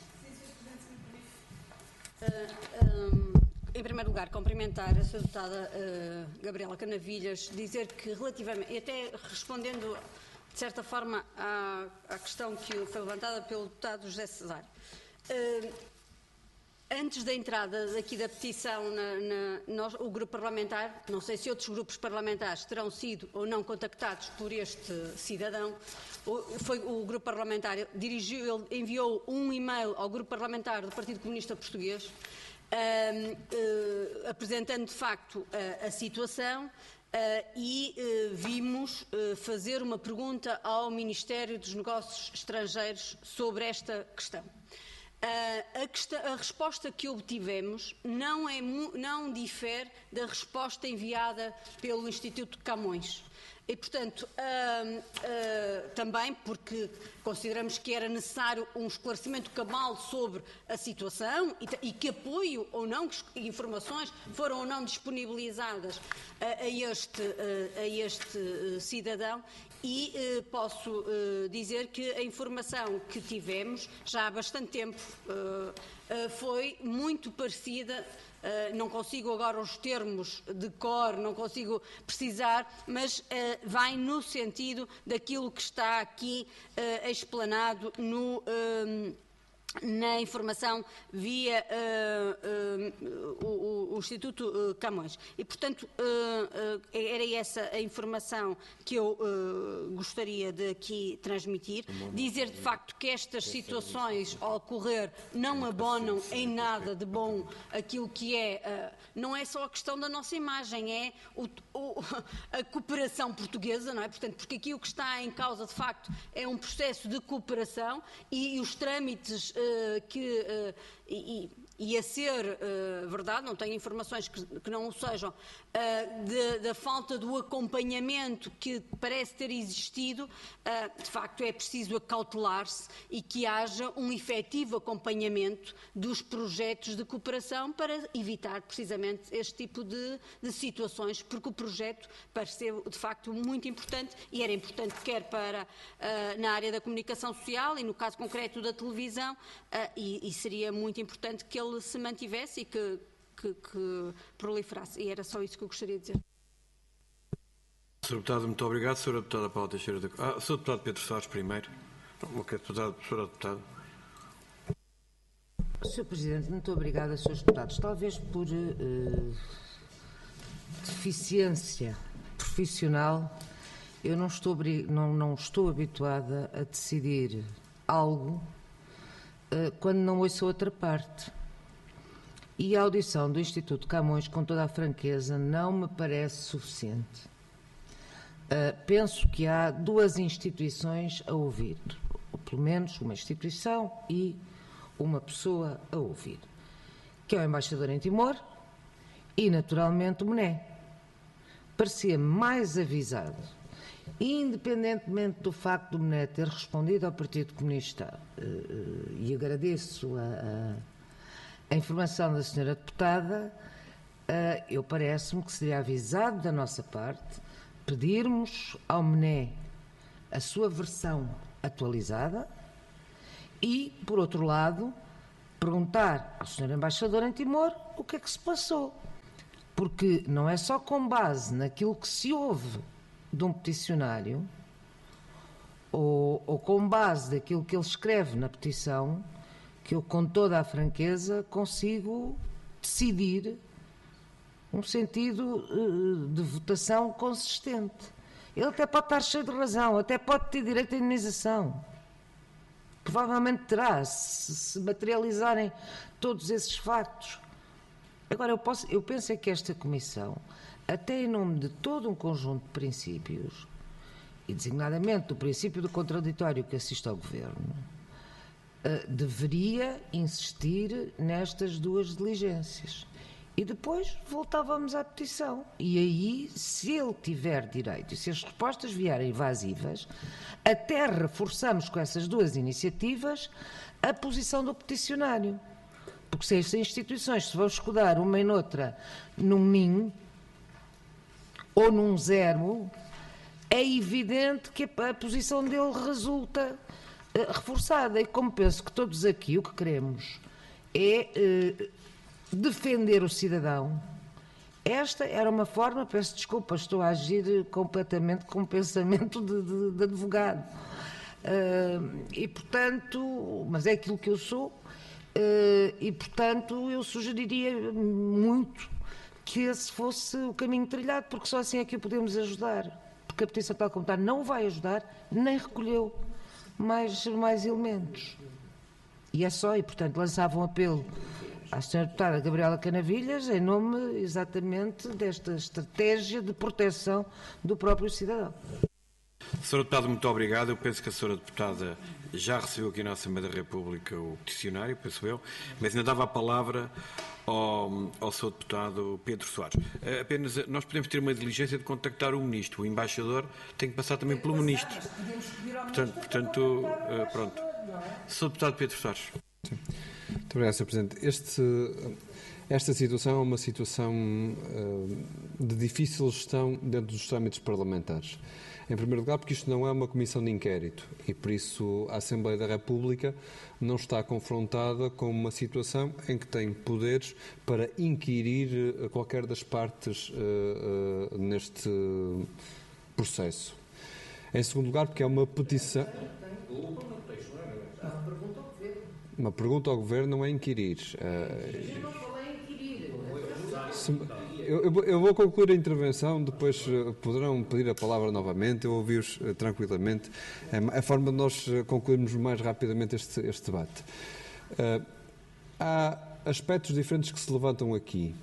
[SPEAKER 4] Uh, um, em primeiro lugar, cumprimentar a sua deputada uh, Gabriela Canavilhas, dizer que relativamente, e até respondendo de certa forma à, à questão que foi levantada pelo deputado José Cesário, uh, antes da entrada daqui da petição, na, na, nós, o grupo parlamentar, não sei se outros grupos parlamentares terão sido ou não contactados por este cidadão, o, foi o grupo parlamentar dirigiu, ele enviou um e-mail ao grupo parlamentar do Partido Comunista Português uh, apresentando de facto a, a situação. Uh, e uh, vimos uh, fazer uma pergunta ao Ministério dos Negócios Estrangeiros sobre esta questão. Uh, a, questão, a resposta que obtivemos não, é, não difere da resposta enviada pelo Instituto de Camões. E, portanto, uh, uh, também porque consideramos que era necessário um esclarecimento cabal sobre a situação e, e que apoio ou não, que informações foram ou não disponibilizadas uh, a este, uh, a este uh, cidadão. E uh, posso uh, dizer que a informação que tivemos já há bastante tempo uh, uh, foi muito parecida. Uh, não consigo agora os termos de cor, não consigo precisar, mas uh, vai no sentido daquilo que está aqui uh, explanado no, uh, na informação via uh, uh, o, o Instituto uh, Camões. E, portanto, uh, uh, era essa a informação que eu uh, gostaria de aqui transmitir. Dizer, de facto, que estas situações ao ocorrer não abonam em nada de bom aquilo que é, uh, não é só a questão da nossa imagem, é o, o, a cooperação portuguesa, não é? Portanto, porque aqui o que está em causa, de facto, é um processo de cooperação e, e os trâmites uh, que uh, e, e a ser uh, verdade, não tenho informações que, que não o sejam, uh, de, da falta do acompanhamento que parece ter existido, uh, de facto é preciso acautelar-se e que haja um efetivo acompanhamento dos projetos de cooperação para evitar precisamente este tipo de, de situações, porque o projeto pareceu de facto muito importante e era importante quer para uh, na área da comunicação social e no caso concreto da televisão, uh, e, e seria muito importante que ele se mantivesse e que, que, que proliferasse. E era só isso que eu gostaria de dizer.
[SPEAKER 1] senhor Deputado, muito obrigado. senhora Deputada Paula Teixeira da Costa. Ah, senhor Deputado Pedro Soares primeiro. Ok, senhora Deputada.
[SPEAKER 10] senhor Presidente, muito obrigada, senhores Deputados. Talvez por uh, deficiência profissional, eu não estou, não, não estou habituada a decidir algo uh, quando não ouço a outra parte. E a audição do Instituto Camões, com toda a franqueza, não me parece suficiente. Uh, penso que há duas instituições a ouvir, ou pelo menos uma instituição e uma pessoa a ouvir, que é o embaixador em Timor e, naturalmente, o M N E. Parecia-me mais avisado, independentemente do facto do M N E ter respondido ao Partido Comunista, uh, e agradeço a, a A informação da senhora Deputada, uh, eu parece-me que seria avisado da nossa parte pedirmos ao M N E a sua versão atualizada e, por outro lado, perguntar ao senhor Embaixador em Timor o que é que se passou. Porque não é só com base naquilo que se ouve de um peticionário ou, ou com base daquilo que ele escreve na petição que eu, com toda a franqueza, consigo decidir um sentido uh, de votação consistente. Ele até pode estar cheio de razão, até pode ter direito à indenização. Provavelmente terá, se, se materializarem todos esses factos. Agora, eu, posso, eu penso é que esta Comissão, até em nome de todo um conjunto de princípios, e designadamente do princípio do contraditório que assiste ao Governo, Uh, deveria insistir nestas duas diligências. E depois voltávamos à petição. E aí, se ele tiver direito e se as respostas vierem evasivas, até reforçamos com essas duas iniciativas a posição do peticionário. Porque se estas instituições se vão escudar uma e noutra num NIM ou num zero, é evidente que a, a posição dele resulta reforçada. E como penso que todos aqui o que queremos é eh, defender o cidadão, esta era uma forma, peço desculpa, estou a agir completamente com pensamento de, de, de advogado. Uh, e portanto, mas é aquilo que eu sou, uh, e portanto eu sugeriria muito que esse fosse o caminho trilhado, porque só assim é que o podemos ajudar. Porque a petição tal como está não vai ajudar, nem recolheu mais, mais elementos. E é só, e portanto lançava um apelo à senhora deputada Gabriela Canavilhas, em nome exatamente desta estratégia de proteção do próprio cidadão.
[SPEAKER 1] senhora Deputada, muito obrigado. Eu penso que a senhora Deputada já recebeu aqui na Assembleia da República o peticionário, penso eu, mas ainda dava a palavra ao, ao senhor Deputado Pedro Soares. Apenas nós podemos ter uma diligência de contactar o Ministro. O embaixador tem que passar também pelo Ministro. Portanto, portanto pronto. senhor Deputado Pedro Soares.
[SPEAKER 6] Sim. Muito obrigado, senhor Presidente. Este, esta situação é uma situação uh, de difícil gestão dentro dos trâmites parlamentares. Em primeiro lugar, porque isto não é uma comissão de inquérito e, por isso, a Assembleia da República não está confrontada com uma situação em que tem poderes para inquirir qualquer das partes uh, uh, neste processo. Em segundo lugar, porque é uma petição... Uma pergunta ao Governo não é inquirir. Uh,
[SPEAKER 10] Eu não falei inquirir.
[SPEAKER 6] se, eu, eu vou concluir a intervenção, depois uh, poderão pedir a palavra novamente, eu ouvi-os uh, tranquilamente. É a forma de nós concluirmos mais rapidamente este, este debate. Uh, há aspectos diferentes que se levantam aqui.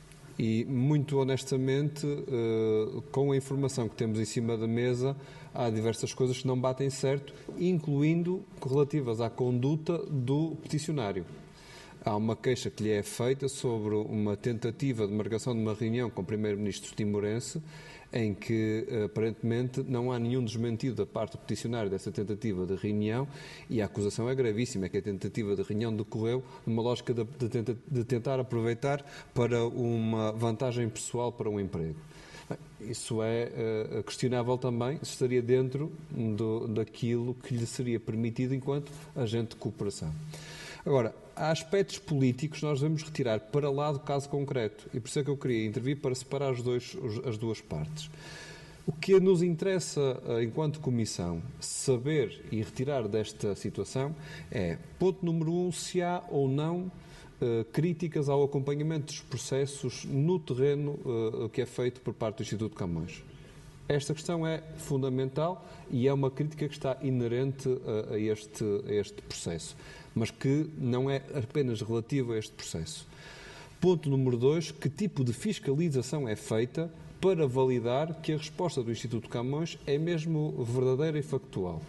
[SPEAKER 6] E, muito honestamente, uh, com a informação que temos em cima da mesa, há diversas coisas que não batem certo, incluindo relativas à conduta do peticionário. Há uma queixa que lhe é feita sobre uma tentativa de marcação de uma reunião com o primeiro-ministro timorense, em que, aparentemente, não há nenhum desmentido da parte do peticionário dessa tentativa de reunião, e a acusação é gravíssima, é que a tentativa de reunião decorreu numa lógica de, de, tenta, de tentar aproveitar para uma vantagem pessoal para um emprego. Bem, isso é uh, questionável também, se estaria dentro do, daquilo que lhe seria permitido enquanto agente de cooperação. Agora, há aspectos políticos que nós devemos retirar para lá do caso concreto, e por isso é que eu queria intervir para separar os dois, as duas partes. O que nos interessa, enquanto Comissão, saber e retirar desta situação é, ponto número um, se há ou não Uh, críticas ao acompanhamento dos processos no terreno uh, que é feito por parte do Instituto Camões. Esta questão é fundamental e é uma crítica que está inerente uh, a, este, a este processo, mas que não é apenas relativa a este processo. Ponto número dois, que tipo de fiscalização é feita para validar que a resposta do Instituto Camões é mesmo verdadeira e factual.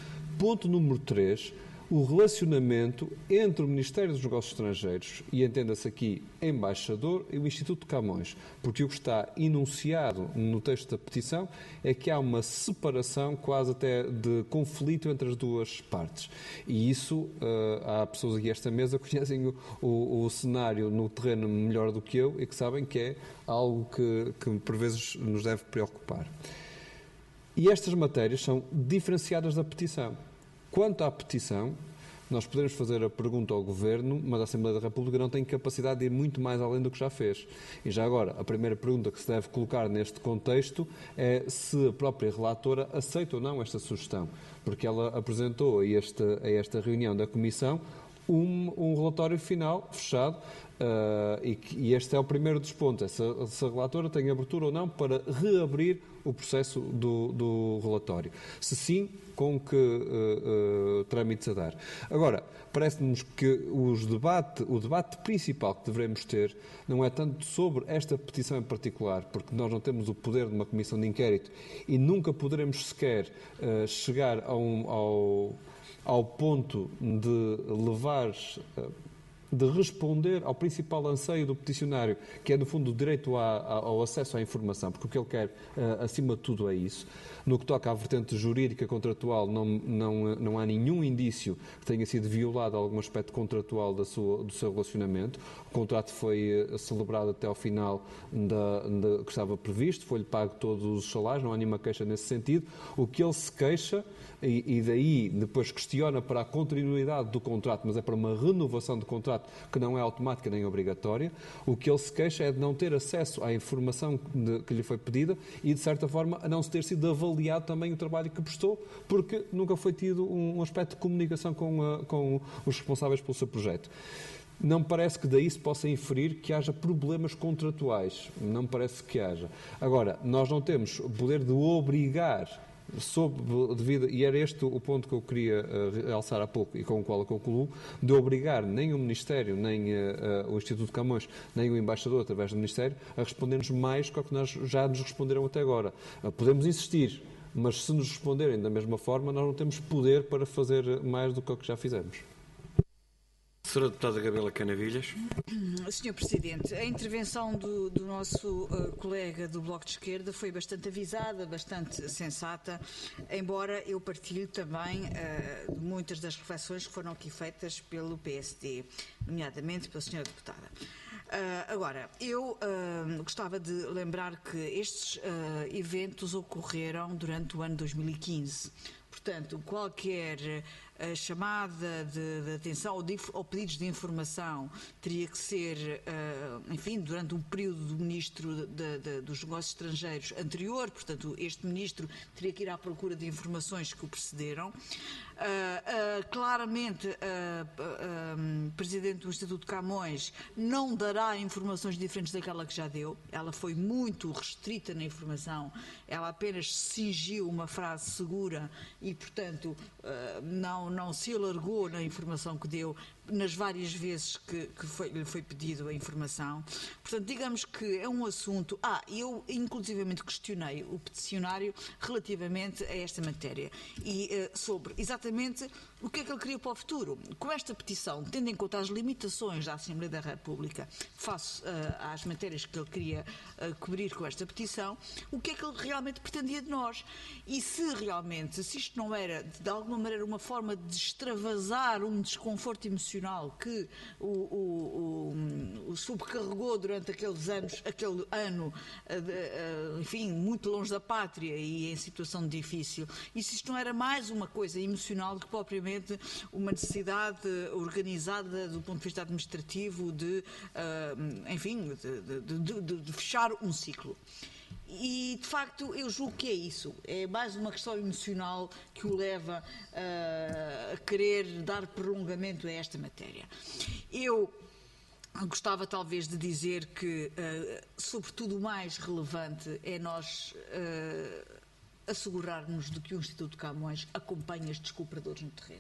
[SPEAKER 6] Ponto número três, o relacionamento entre o Ministério dos Negócios Estrangeiros e, entenda-se aqui, embaixador e o Instituto Camões, porque o que está enunciado no texto da petição é que há uma separação quase até de conflito entre as duas partes. E isso, uh, há pessoas aqui esta mesa que conhecem o, o, o cenário no terreno melhor do que eu e que sabem que é algo que, que por vezes nos deve preocupar. E estas matérias são diferenciadas da petição. Quanto à petição, nós podemos fazer a pergunta ao Governo, mas a Assembleia da República não tem capacidade de ir muito mais além do que já fez. E já agora, a primeira pergunta que se deve colocar neste contexto é se a própria relatora aceita ou não esta sugestão, porque ela apresentou a esta, a esta reunião da Comissão um, um relatório final, fechado, uh, e, e este é o primeiro dos pontos, se a, se a relatora tem abertura ou não para reabrir o processo do, do relatório. Se sim, com que uh, uh, trâmites a dar. Agora, parece-nos que os debate, o debate principal que devemos ter não é tanto sobre esta petição em particular, porque nós não temos o poder de uma comissão de inquérito e nunca poderemos sequer uh, chegar a um, ao, ao ponto de levar... Uh, de responder ao principal anseio do peticionário, que é, no fundo, o direito a, a, ao acesso à informação, porque o que ele quer, uh, acima de tudo, é isso. No que toca à vertente jurídica contratual, não, não, não há nenhum indício que tenha sido violado algum aspecto contratual da sua, do seu relacionamento. O contrato foi uh, celebrado até ao final da, da, que estava previsto, foi-lhe pago todos os salários, não há nenhuma queixa nesse sentido. O que ele se queixa, e, e daí depois questiona para a continuidade do contrato, mas é para uma renovação do contrato que não é automática nem obrigatória, o que ele se queixa é de não ter acesso à informação de, que lhe foi pedida e, de certa forma, a não se ter sido avaliado também o trabalho que prestou, porque nunca foi tido um, um aspecto de comunicação com, a, com os responsáveis pelo seu projeto. Não me parece que daí se possa inferir que haja problemas contratuais. Não me parece que haja. Agora, nós não temos o poder de obrigar sob devido, e era este o ponto que eu queria uh, realçar há pouco e com o qual eu concluo, de obrigar nem o Ministério, nem uh, uh, o Instituto de Camões, nem o Embaixador, através do Ministério, a responder-nos mais do que nós já nos responderam até agora. Uh, podemos insistir, mas se nos responderem da mesma forma, nós não temos poder para fazer mais do que o que já fizemos.
[SPEAKER 1] Senhora Deputada Gabriela Canavilhas.
[SPEAKER 9] senhor Presidente, a intervenção do, do nosso uh, colega do Bloco de Esquerda foi bastante avisada, bastante sensata, embora eu partilhe também uh, de muitas das reflexões que foram aqui feitas pelo P S D, nomeadamente pela senhora Deputada. Uh, agora, eu uh, gostava de lembrar que estes uh, eventos ocorreram durante o ano dois mil e quinze. Portanto, qualquer uh, chamada de, de atenção ou, de, ou pedidos de informação teria que ser, uh, enfim, durante um período do Ministro de, de, dos Negócios Estrangeiros anterior. Portanto, este Ministro teria que ir à procura de informações que o precederam. Uh, uh, claramente, o uh, uh, Presidente do Instituto de Camões não dará informações diferentes daquela que já deu. Ela foi muito restrita na informação. Ela apenas cingiu uma frase segura e, portanto, uh, não, não se alargou na informação que deu nas várias vezes que, que foi, lhe foi pedido a informação. Portanto, digamos que é um assunto... Ah, eu inclusivamente questionei o peticionário relativamente a esta matéria e uh, sobre exatamente o que é que ele queria para o futuro. Com esta petição, tendo em conta as limitações da Assembleia da República face uh, às matérias que ele queria uh, cobrir com esta petição, o que é que ele realmente pretendia de nós? E se realmente, se isto não era, de alguma maneira, uma forma de extravasar um desconforto emocional que o, o, o, o subcarregou durante aqueles anos, aquele ano, enfim, muito longe da pátria e em situação difícil. E se isto não era mais uma coisa emocional do que propriamente uma necessidade organizada do ponto de vista administrativo de, enfim, de, de, de, de fechar um ciclo. E, de facto, eu julgo que é isso. É mais uma questão emocional que o leva uh, a querer dar prolongamento a esta matéria. Eu gostava, talvez, de dizer que, uh, sobretudo, o mais relevante é nós uh, assegurarmos de que o Instituto de Camões acompanhe estes cooperadores no terreno.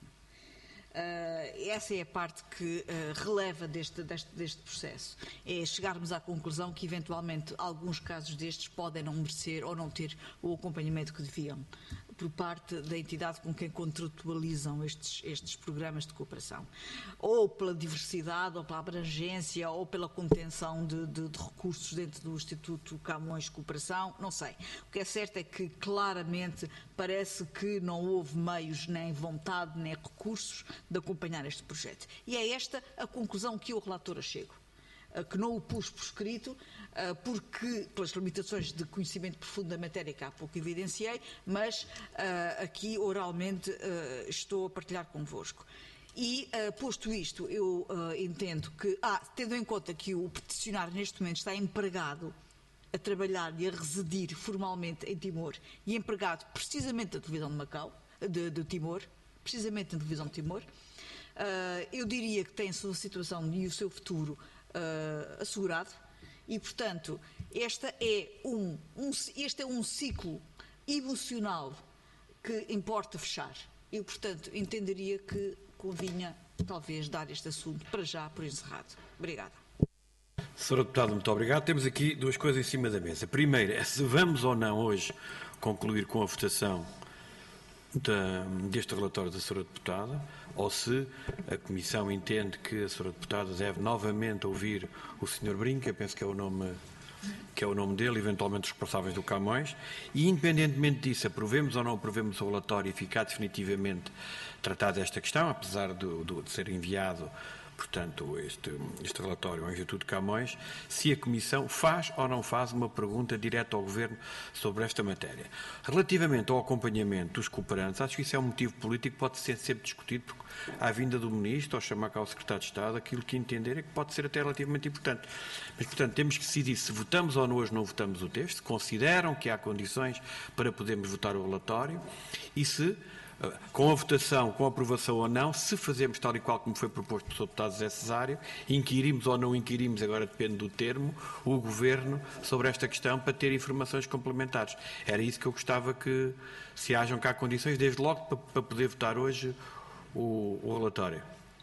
[SPEAKER 9] Uh, essa é a parte que uh, releva deste, deste, deste processo. É chegarmos à conclusão que, eventualmente, alguns casos destes podem não merecer ou não ter o acompanhamento que deviam, por parte da entidade com quem contratualizam estes, estes programas de cooperação. Ou pela diversidade, ou pela abrangência, ou pela contenção de, de, de recursos dentro do Instituto Camões de Cooperação, não sei. O que é certo é que, claramente, parece que não houve meios, nem vontade, nem recursos de acompanhar este projeto. E é esta a conclusão que eu, relatora, chego. Que não o pus por escrito, porque, pelas limitações de conhecimento profundo da matéria que há pouco evidenciei, mas aqui oralmente estou a partilhar convosco. E, posto isto, eu entendo que, ah, tendo em conta que o peticionário neste momento está empregado a trabalhar e a residir formalmente em Timor e empregado precisamente da televisão de Macau, de, de Timor, precisamente na televisão de Timor, eu diria que tem a sua situação e o seu futuro Uh, assegurado e, portanto, esta é um, um, este é um ciclo emocional que importa fechar. Eu, portanto, entenderia que convinha, talvez, dar este assunto para já por encerrado. Obrigada.
[SPEAKER 1] senhora Deputada, muito obrigado. Temos aqui duas coisas em cima da mesa. Primeiro, é se vamos ou não hoje concluir com a votação da, deste relatório da senhora Deputada, ou se a Comissão entende que a senhora Deputada deve novamente ouvir o senhor Brinca, penso que é o nome, que é o nome dele, eventualmente os responsáveis do Camões, e independentemente disso, aprovemos ou não aprovemos o relatório e ficar definitivamente tratada esta questão, apesar do, do, de ser enviado, portanto, este, este relatório ao Instituto de Camões, se a Comissão faz ou não faz uma pergunta direta ao Governo sobre esta matéria. Relativamente ao acompanhamento dos cooperantes, acho que isso é um motivo político que pode ser sempre discutido, porque à vinda do Ministro, ou chamar cá o Secretário de Estado, aquilo que entender é que pode ser até relativamente importante. Mas, portanto, temos que decidir se votamos ou não hoje não votamos o texto, se consideram que há condições para podermos votar o relatório e se com a votação, com a aprovação ou não, se fazemos tal e qual como foi proposto pelo senhor Deputado José Cesário, inquirimos ou não inquirimos, agora depende do termo, o Governo sobre esta questão para ter informações complementares. Era isso que eu gostava que se hajam cá condições, desde logo, para, para poder votar hoje o, o relatório.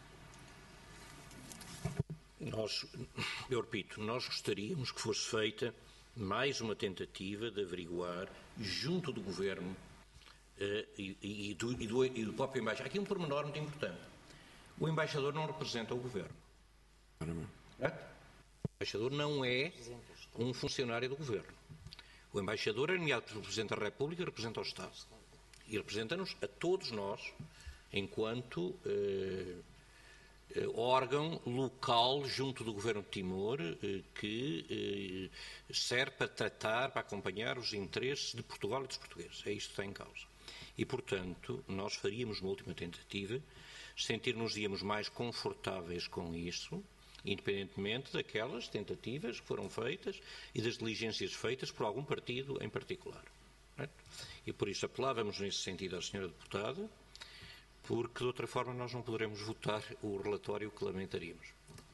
[SPEAKER 2] Nós, eu repito, nós gostaríamos que fosse feita mais uma tentativa de averiguar, junto do Governo uh, e, e, do, e, do, e do próprio embaixador. Aqui um pormenor muito importante. O embaixador não representa o Governo. É? O embaixador não é um funcionário do Governo. O embaixador é nomeado pelo Presidente da República e representa o Estado. E representa-nos a todos nós, enquanto uh, uh, órgão local junto do Governo de Timor, uh, que uh, serve para tratar, para acompanhar os interesses de Portugal e dos portugueses. É isto que está em causa. E, portanto, nós faríamos uma última tentativa, sentir-nos-íamos mais confortáveis com isso, independentemente daquelas tentativas que foram feitas e das diligências feitas por algum partido em particular. Não é? E por isso apelávamos nesse sentido à senhora Deputada, porque de outra forma nós não poderemos votar o relatório que lamentaríamos.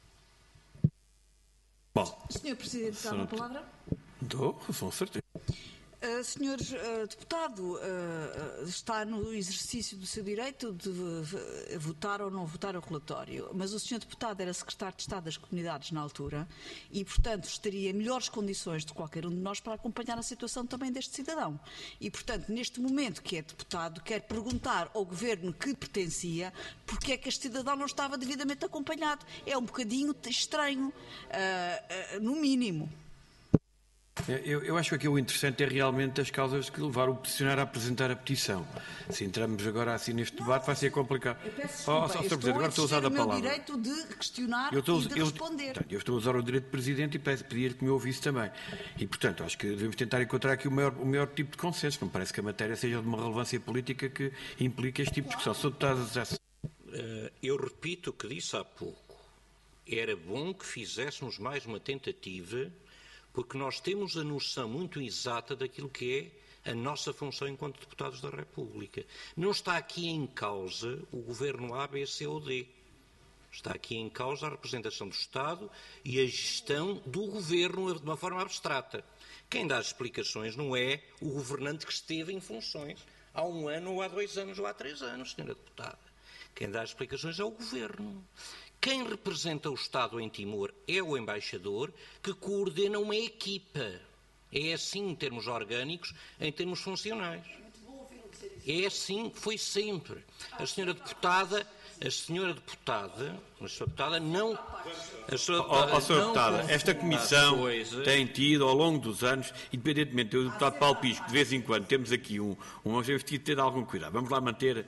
[SPEAKER 1] Bom,
[SPEAKER 9] senhor Presidente, dá uma palavra?
[SPEAKER 1] Dou, com certeza.
[SPEAKER 9] Uh, senhor uh, Deputado, uh, está no exercício do seu direito de uh, votar ou não votar o relatório, mas o senhor Deputado era Secretário de Estado das Comunidades na altura e, portanto, estaria em melhores condições de qualquer um de nós para acompanhar a situação também deste cidadão. E, portanto, neste momento que é Deputado, quer perguntar ao Governo que pertencia porque é que este cidadão não estava devidamente acompanhado. É um bocadinho estranho, uh, uh, no mínimo.
[SPEAKER 1] Eu, eu acho que aqui o interessante é realmente as causas que levaram o peticionário a apresentar a petição. Se entramos agora assim neste debate, vai ser complicado.
[SPEAKER 9] Eu peço
[SPEAKER 1] Oh,
[SPEAKER 9] desculpa,
[SPEAKER 1] oh,
[SPEAKER 9] eu
[SPEAKER 1] estou,
[SPEAKER 9] estou
[SPEAKER 1] agora estou a usar a
[SPEAKER 9] o meu
[SPEAKER 1] palavra.
[SPEAKER 9] direito de questionar
[SPEAKER 1] eu estou,
[SPEAKER 9] e de
[SPEAKER 1] eu,
[SPEAKER 9] responder.
[SPEAKER 1] Eu estou a usar o direito de Presidente e pedir que me ouvisse também. E, portanto, acho que devemos tentar encontrar aqui o maior, o maior tipo de consenso. Não parece que a matéria seja de uma relevância política que implique este tipo de discussão. Sou deputado
[SPEAKER 2] uh, Eu repito o que disse há pouco. Era bom que fizéssemos mais uma tentativa, porque nós temos a noção muito exata daquilo que é a nossa função enquanto deputados da República. Não está aqui em causa o governo A, B, C ou D. Está aqui em causa a representação do Estado e a gestão do governo de uma forma abstrata. Quem dá as explicações não é o governante que esteve em funções há um ano, ou há dois anos, ou há três anos, senhora Deputada. Quem dá as explicações é o governo. Quem representa o Estado em Timor é o embaixador, que coordena uma equipa. É assim em termos orgânicos, em termos funcionais. É assim, foi sempre. A senhora deputada, a senhora deputada, a senhora deputada não... A senhora deputada,
[SPEAKER 1] oh, oh, senhora deputada, esta comissão coisa... tem tido, ao longo dos anos, independentemente do deputado Paulo Pisco, de vez em quando temos aqui um... um nós temos de ter algum cuidado. Vamos lá manter...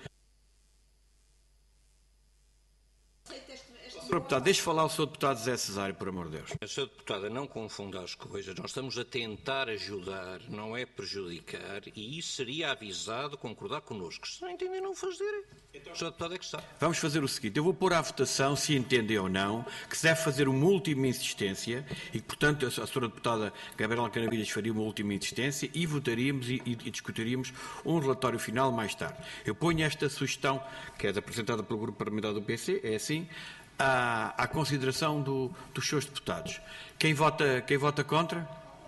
[SPEAKER 1] senhor Deputado, deixe falar o senhor Deputado José Cesário, por amor de Deus.
[SPEAKER 2] A senhora Deputada, não confunda as coisas. Nós estamos a tentar ajudar, não é prejudicar, e isso seria avisado, concordar connosco. Se não entendem, não fazer. Então, a senhora Deputada é que está.
[SPEAKER 1] Vamos fazer o seguinte, eu vou pôr à votação, se entendem ou não, que se deve fazer uma última insistência e que, portanto, a senhora Deputada Gabriela Canavilhas faria uma última insistência e votaríamos e, e, e discutiríamos um relatório final mais tarde. Eu ponho esta sugestão, que é apresentada pelo Grupo Parlamentar do P C, é assim... À, à consideração do, dos seus deputados. Quem vota, quem vota contra?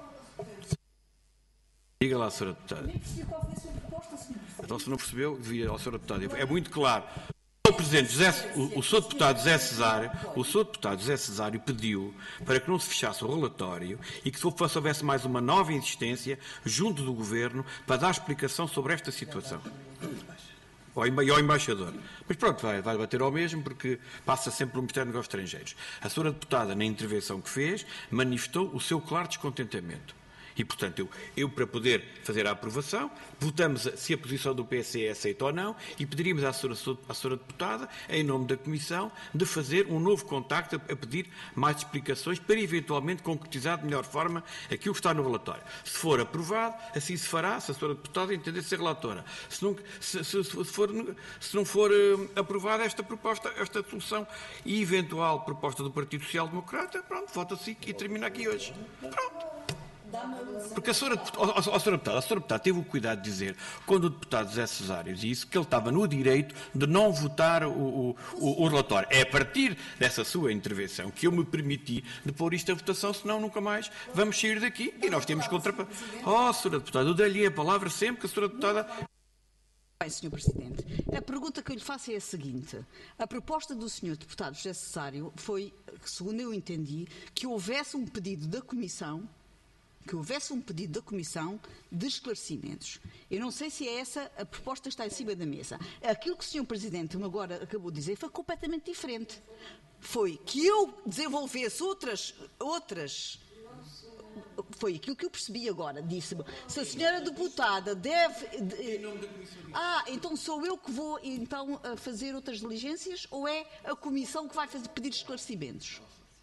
[SPEAKER 1] Diga lá, senhora Deputada. Então, se não percebeu, devia ao senhor Deputado. É muito claro. O Presidente José, o, o senhor Deputado José Cesário, o senhor Deputado José Cesário pediu para que não se fechasse o relatório e que se houvesse mais uma nova insistência junto do Governo para dar explicação sobre esta situação. E ao embaixador. Mas pronto, vai, vai bater ao mesmo, porque passa sempre o Ministério dos Negócios Estrangeiros. A senhora deputada, na intervenção que fez, manifestou o seu claro descontentamento. E, portanto, eu, eu para poder fazer a aprovação, votamos se a posição do P S é aceita ou não e pediríamos à senhora, à senhora deputada, em nome da Comissão, de fazer um novo contacto a, a pedir mais explicações para eventualmente concretizar de melhor forma aquilo que está no relatório. Se for aprovado, assim se fará, se a senhora deputada entender ser relatora. Se não, se, se, se for, se não for uh, aprovada esta proposta, esta solução e eventual proposta do Partido Social Democrata, pronto, vota-se e termina aqui hoje. Pronto. Porque a senhora, a senhora deputada, a senhora deputada teve o cuidado de dizer, quando o deputado José Cesário disse que ele estava no direito de não votar o, o, o, o relatório. É a partir dessa sua intervenção que eu me permiti de pôr isto a votação, senão nunca mais vamos sair daqui e nós temos contra... Oh, senhora deputada, eu dei-lhe a palavra sempre que a senhora deputada...
[SPEAKER 9] Bem, senhor Presidente, a pergunta que eu lhe faço é a seguinte. A proposta do senhor deputado José Cesário foi, segundo eu entendi, que houvesse um pedido da Comissão que houvesse um pedido da Comissão de esclarecimentos. Eu não sei se é essa a proposta que está em cima da mesa. Aquilo que o senhor Presidente agora acabou de dizer foi completamente diferente. Foi que eu desenvolvesse outras... outras foi aquilo que eu percebi agora. Disse-me, se a senhora deputada deve... Ah, então sou eu que vou então fazer outras diligências ou é a Comissão que vai fazer, pedir esclarecimentos?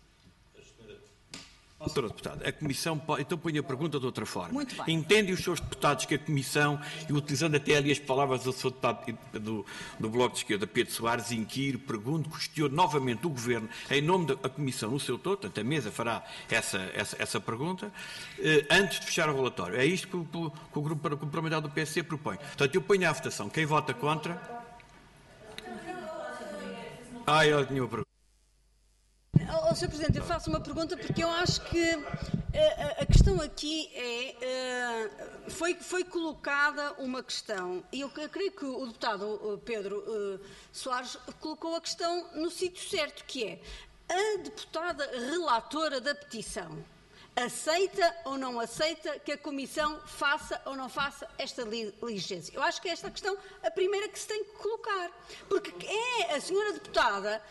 [SPEAKER 1] Senhora Deputada, a Comissão pode... Então ponho a pergunta de outra forma.
[SPEAKER 9] Muito bem.
[SPEAKER 1] Entendem os seus deputados que a Comissão, e utilizando até ali as palavras do seu deputado do, do Bloco de Esquerda, Pedro Soares, inquire, pergunta, questiona novamente o Governo, em nome da Comissão no seu todo, portanto a mesa fará essa, essa, essa pergunta, eh, antes de fechar o relatório. É isto que o, que o Grupo Parlamentar do P S C propõe. Portanto, eu ponho à votação. Quem vota contra? Ah, eu tinha uma pergunta.
[SPEAKER 4] Oh, senhor Presidente, eu faço uma pergunta porque eu acho que uh, a questão aqui é, uh, foi, foi colocada uma questão, e eu, eu creio que o deputado uh, Pedro uh, Soares colocou a questão no sítio certo, que é a deputada relatora da petição aceita ou não aceita que a Comissão faça ou não faça esta diligência? Eu acho que é esta a questão a primeira que se tem que colocar, porque é a senhora deputada...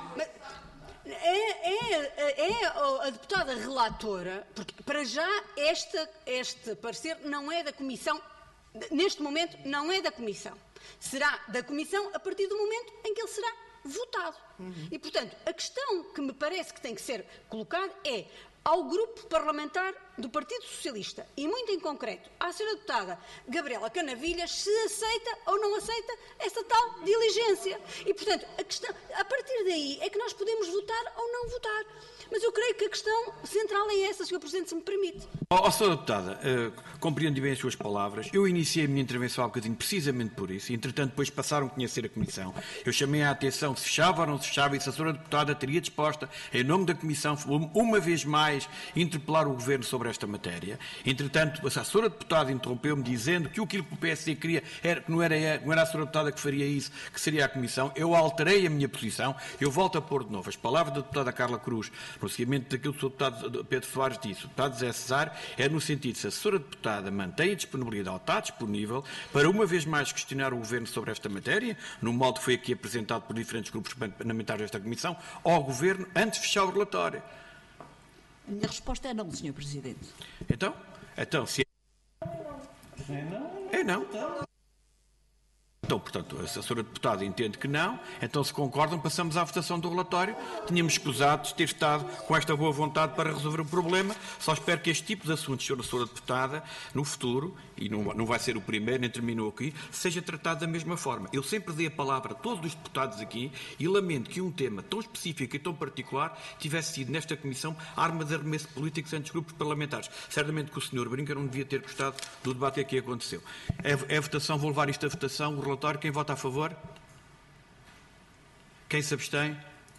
[SPEAKER 4] É, é, é a deputada relatora, porque para já esta, este parecer não é da Comissão, neste momento não é da Comissão. Será da Comissão a partir do momento em que ele será votado. Uhum. E, portanto, a questão que me parece que tem que ser colocada é ao grupo parlamentar do Partido Socialista e, muito em concreto, à senhora deputada Gabriela Canavilhas, se aceita ou não aceita esta tal diligência. E, portanto, a, questão, a partir daí é que nós podemos votar ou não votar. Mas eu creio que a questão central é essa, senhor Presidente, se me permite.
[SPEAKER 1] Ó, oh, senhora deputada, uh, compreendo bem as suas palavras. Eu iniciei a minha intervenção há um bocadinho precisamente por isso. E, entretanto, depois passaram a conhecer a Comissão. Eu chamei a atenção se fechava ou não se fechava e se a senhora deputada teria disposta, em nome da Comissão, uma vez mais, interpelar o Governo sobre esta matéria. Entretanto, a senhora deputada interrompeu-me dizendo que aquilo que o P S D queria era que não era, não era a senhora deputada que faria isso, que seria a Comissão. Eu alterei a minha posição. Eu volto a pôr de novo as palavras da deputada Carla Cruz, no seguimento daquilo que o deputado Pedro Soares disse. O deputado José Cesário é no sentido de se a senhora deputada mantém a disponibilidade, está disponível para uma vez mais questionar o Governo sobre esta matéria, no modo que foi aqui apresentado por diferentes grupos parlamentares desta Comissão, ao Governo antes de fechar o relatório.
[SPEAKER 9] A minha resposta é não, senhor Presidente.
[SPEAKER 1] Então, então se é não, é não. Então, portanto, a senhora deputada entende que não, então se concordam, passamos à votação do relatório. Tínhamos escusado de ter estado com esta boa vontade para resolver o problema. Só espero que este tipo de assuntos, senhora deputada, no futuro, e não, não vai ser o primeiro, nem terminou aqui, seja tratado da mesma forma. Eu sempre dei a palavra a todos os deputados aqui e lamento que um tema tão específico e tão particular tivesse sido nesta Comissão arma de arremesso político entre os grupos parlamentares. Certamente que o senhor Brinca não devia ter gostado do debate que aqui aconteceu. É, é a votação, vou levar isto à votação, o relatório. Quem vota a favor? Quem se abstém?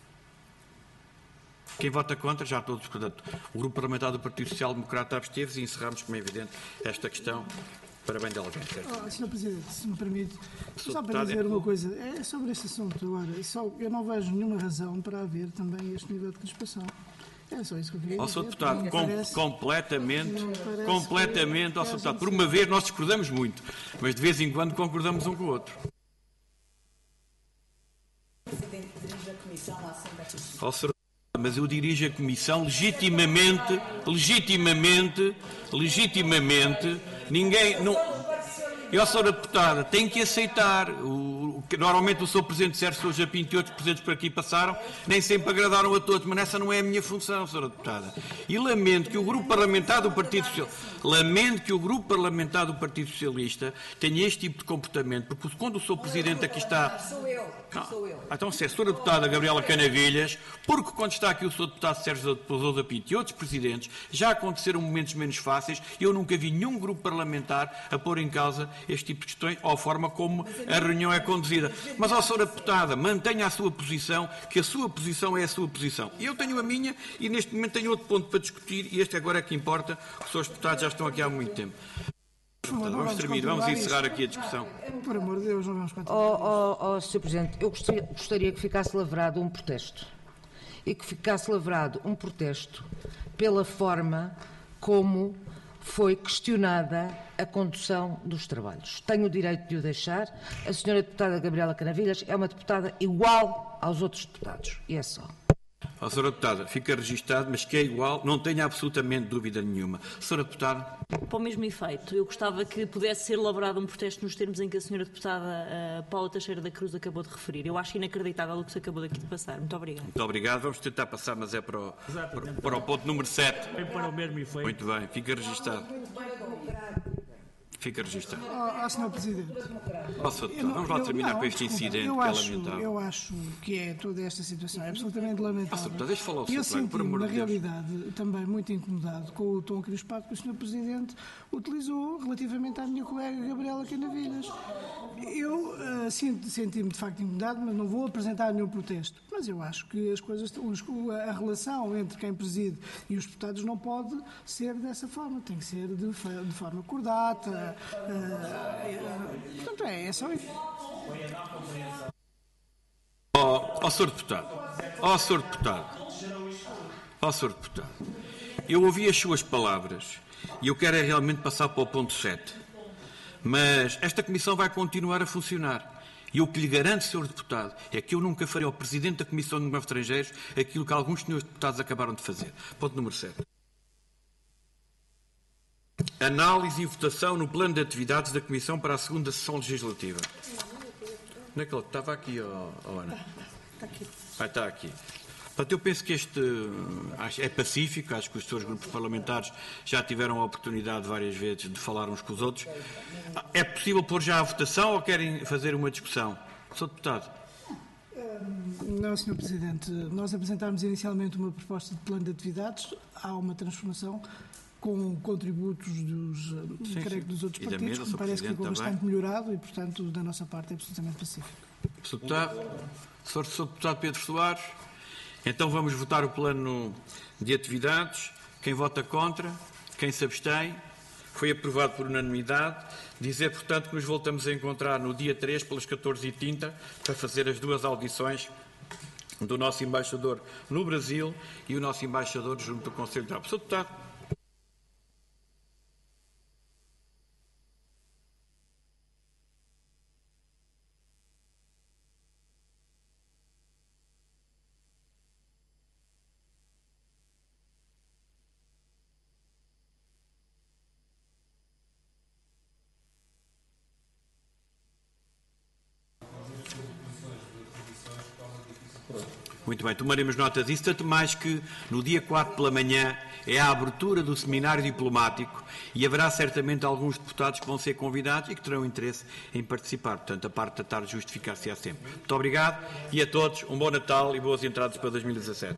[SPEAKER 1] Quem vota contra? Já todos, portanto, o Grupo Parlamentar do Partido Social Democrata absteve-se e encerramos, como é evidente, esta questão para bem de alguém.
[SPEAKER 3] Oh, senhor Presidente, se me permite, só para dizer uma coisa, é sobre este assunto agora, só, eu não vejo nenhuma razão para haver também este nível de crispação. É só isso que eu queria dizer.
[SPEAKER 1] Ó, senhor Deputado, com, parece, completamente, completamente, ó, senhor Deputado, por uma vez nós discordamos muito, mas de vez em quando concordamos um com o outro. Ó, senhor, mas eu dirijo a Comissão legitimamente, legitimamente, legitimamente, ninguém... Não... E, ó, senhora Deputada, tem que aceitar, o, normalmente o senhor Presidente Sérgio Sousa Pinto e outros Presidentes por aqui passaram, nem sempre agradaram a todos, mas essa não é a minha função, senhora Deputada. E lamento que o Grupo Parlamentar do Partido Socialista, lamento que o Grupo Parlamentar do Partido Socialista tenha este tipo de comportamento, porque quando o senhor Presidente aqui está...
[SPEAKER 7] Sou eu, sou eu.
[SPEAKER 1] Ah, então, se é a senhora Deputada Gabriela Canavilhas, porque quando está aqui o senhor Deputado Sérgio Sousa Pinto e outros Presidentes, já aconteceram momentos menos fáceis, eu nunca vi nenhum grupo parlamentar a pôr em causa este tipo de questões, ou a forma como a reunião é conduzida. Mas, ó, senhora Deputada, mantenha a sua posição, que a sua posição é a sua posição. E eu tenho a minha, e neste momento tenho outro ponto para discutir, e este agora é que importa, que os senhores deputados já estão aqui há muito tempo. Deputada, vamos terminar, vamos encerrar aqui a discussão.
[SPEAKER 3] Por amor de Deus, não vamos continuar.
[SPEAKER 10] Oh, oh, oh, senhor Presidente, eu gostaria, gostaria que ficasse lavrado um protesto. E que ficasse lavrado um protesto pela forma como foi questionada a condução dos trabalhos. Tenho o direito de o deixar. A senhora deputada Gabriela Canavilhas é uma deputada igual aos outros deputados. E é só.
[SPEAKER 1] A senhora Deputada, fica registado, mas que é igual, não tenho absolutamente dúvida nenhuma. Senhora Deputada.
[SPEAKER 11] Para o mesmo efeito, eu gostava que pudesse ser elaborado um protesto nos termos em que a senhora Deputada uh, Paula Teixeira da Cruz acabou de referir. Eu acho inacreditável o que se acabou daqui de passar. Muito obrigado.
[SPEAKER 1] Muito obrigado. Vamos tentar passar, mas é para o, para, para o ponto número sete.
[SPEAKER 12] Para o mesmo efeito.
[SPEAKER 1] Muito bem, fica registado. Fica registado.
[SPEAKER 3] Ah, oh, senhor Presidente.
[SPEAKER 1] Posso, vamos lá terminar
[SPEAKER 3] não,
[SPEAKER 1] com este
[SPEAKER 3] desculpa,
[SPEAKER 1] incidente
[SPEAKER 3] eu
[SPEAKER 1] que é
[SPEAKER 3] acho,
[SPEAKER 1] lamentável.
[SPEAKER 3] Eu acho que é toda esta situação é absolutamente lamentável.
[SPEAKER 1] Ah, deixa falar o
[SPEAKER 3] e eu
[SPEAKER 1] senhor, por
[SPEAKER 3] senti-me,
[SPEAKER 1] amor
[SPEAKER 3] na
[SPEAKER 1] de Deus.
[SPEAKER 3] realidade, também muito incomodado com o tom crispado que o senhor Presidente utilizou relativamente à minha colega Gabriela Canavilhas. Eu uh, senti-me, de facto, incomodado, mas não vou apresentar nenhum protesto. Mas eu acho que as coisas, a relação entre quem preside e os deputados não pode ser dessa forma. Tem que ser de, de forma cordata. Uh, Portanto, é, é só isso.
[SPEAKER 1] Ó, ó, senhor Deputado, ó, senhor Deputado, ó, senhor Deputado, eu ouvi as suas palavras e eu quero é realmente passar para o ponto sete. Mas esta Comissão vai continuar a funcionar. E o que lhe garanto, senhor Deputado, é que eu nunca farei ao Presidente da Comissão de Negócios Estrangeiros aquilo que alguns senhores deputados acabaram de fazer. Ponto número sete. Análise e votação no plano de atividades da Comissão para a segunda sessão legislativa. Onde é que ele estava aqui, oh, oh Ana?
[SPEAKER 3] Está aqui.
[SPEAKER 1] Ah, está aqui. Portanto, eu penso que este é pacífico, acho que os seus grupos parlamentares já tiveram a oportunidade várias vezes de falar uns com os outros. É possível pôr já a votação ou querem fazer uma discussão? senhor Deputado.
[SPEAKER 3] Não, senhor Presidente. Nós apresentámos inicialmente uma proposta de plano de atividades. Há uma transformação com contributos dos, sim, creio, dos outros partidos, mesa, que me parece que ficou também bastante melhorado e, portanto, da nossa parte é absolutamente pacífico.
[SPEAKER 1] senhor Deputado, senhor Deputado Pedro Soares, então vamos votar o plano de atividades. Quem vota contra? Quem se abstém? Foi aprovado por unanimidade. Dizer, portanto, que nos voltamos a encontrar no dia três, pelas catorze e trinta, para fazer as duas audições do nosso embaixador no Brasil e o nosso embaixador junto do Conselho de Trabalho. senhor Deputado. Muito bem, tomaremos nota disso, tanto mais que no dia quatro pela manhã é a abertura do seminário diplomático e haverá certamente alguns deputados que vão ser convidados e que terão interesse em participar. Portanto, a parte da tarde justificar-se-á sempre. Muito obrigado e a todos um bom Natal e boas entradas para dois mil e dezassete.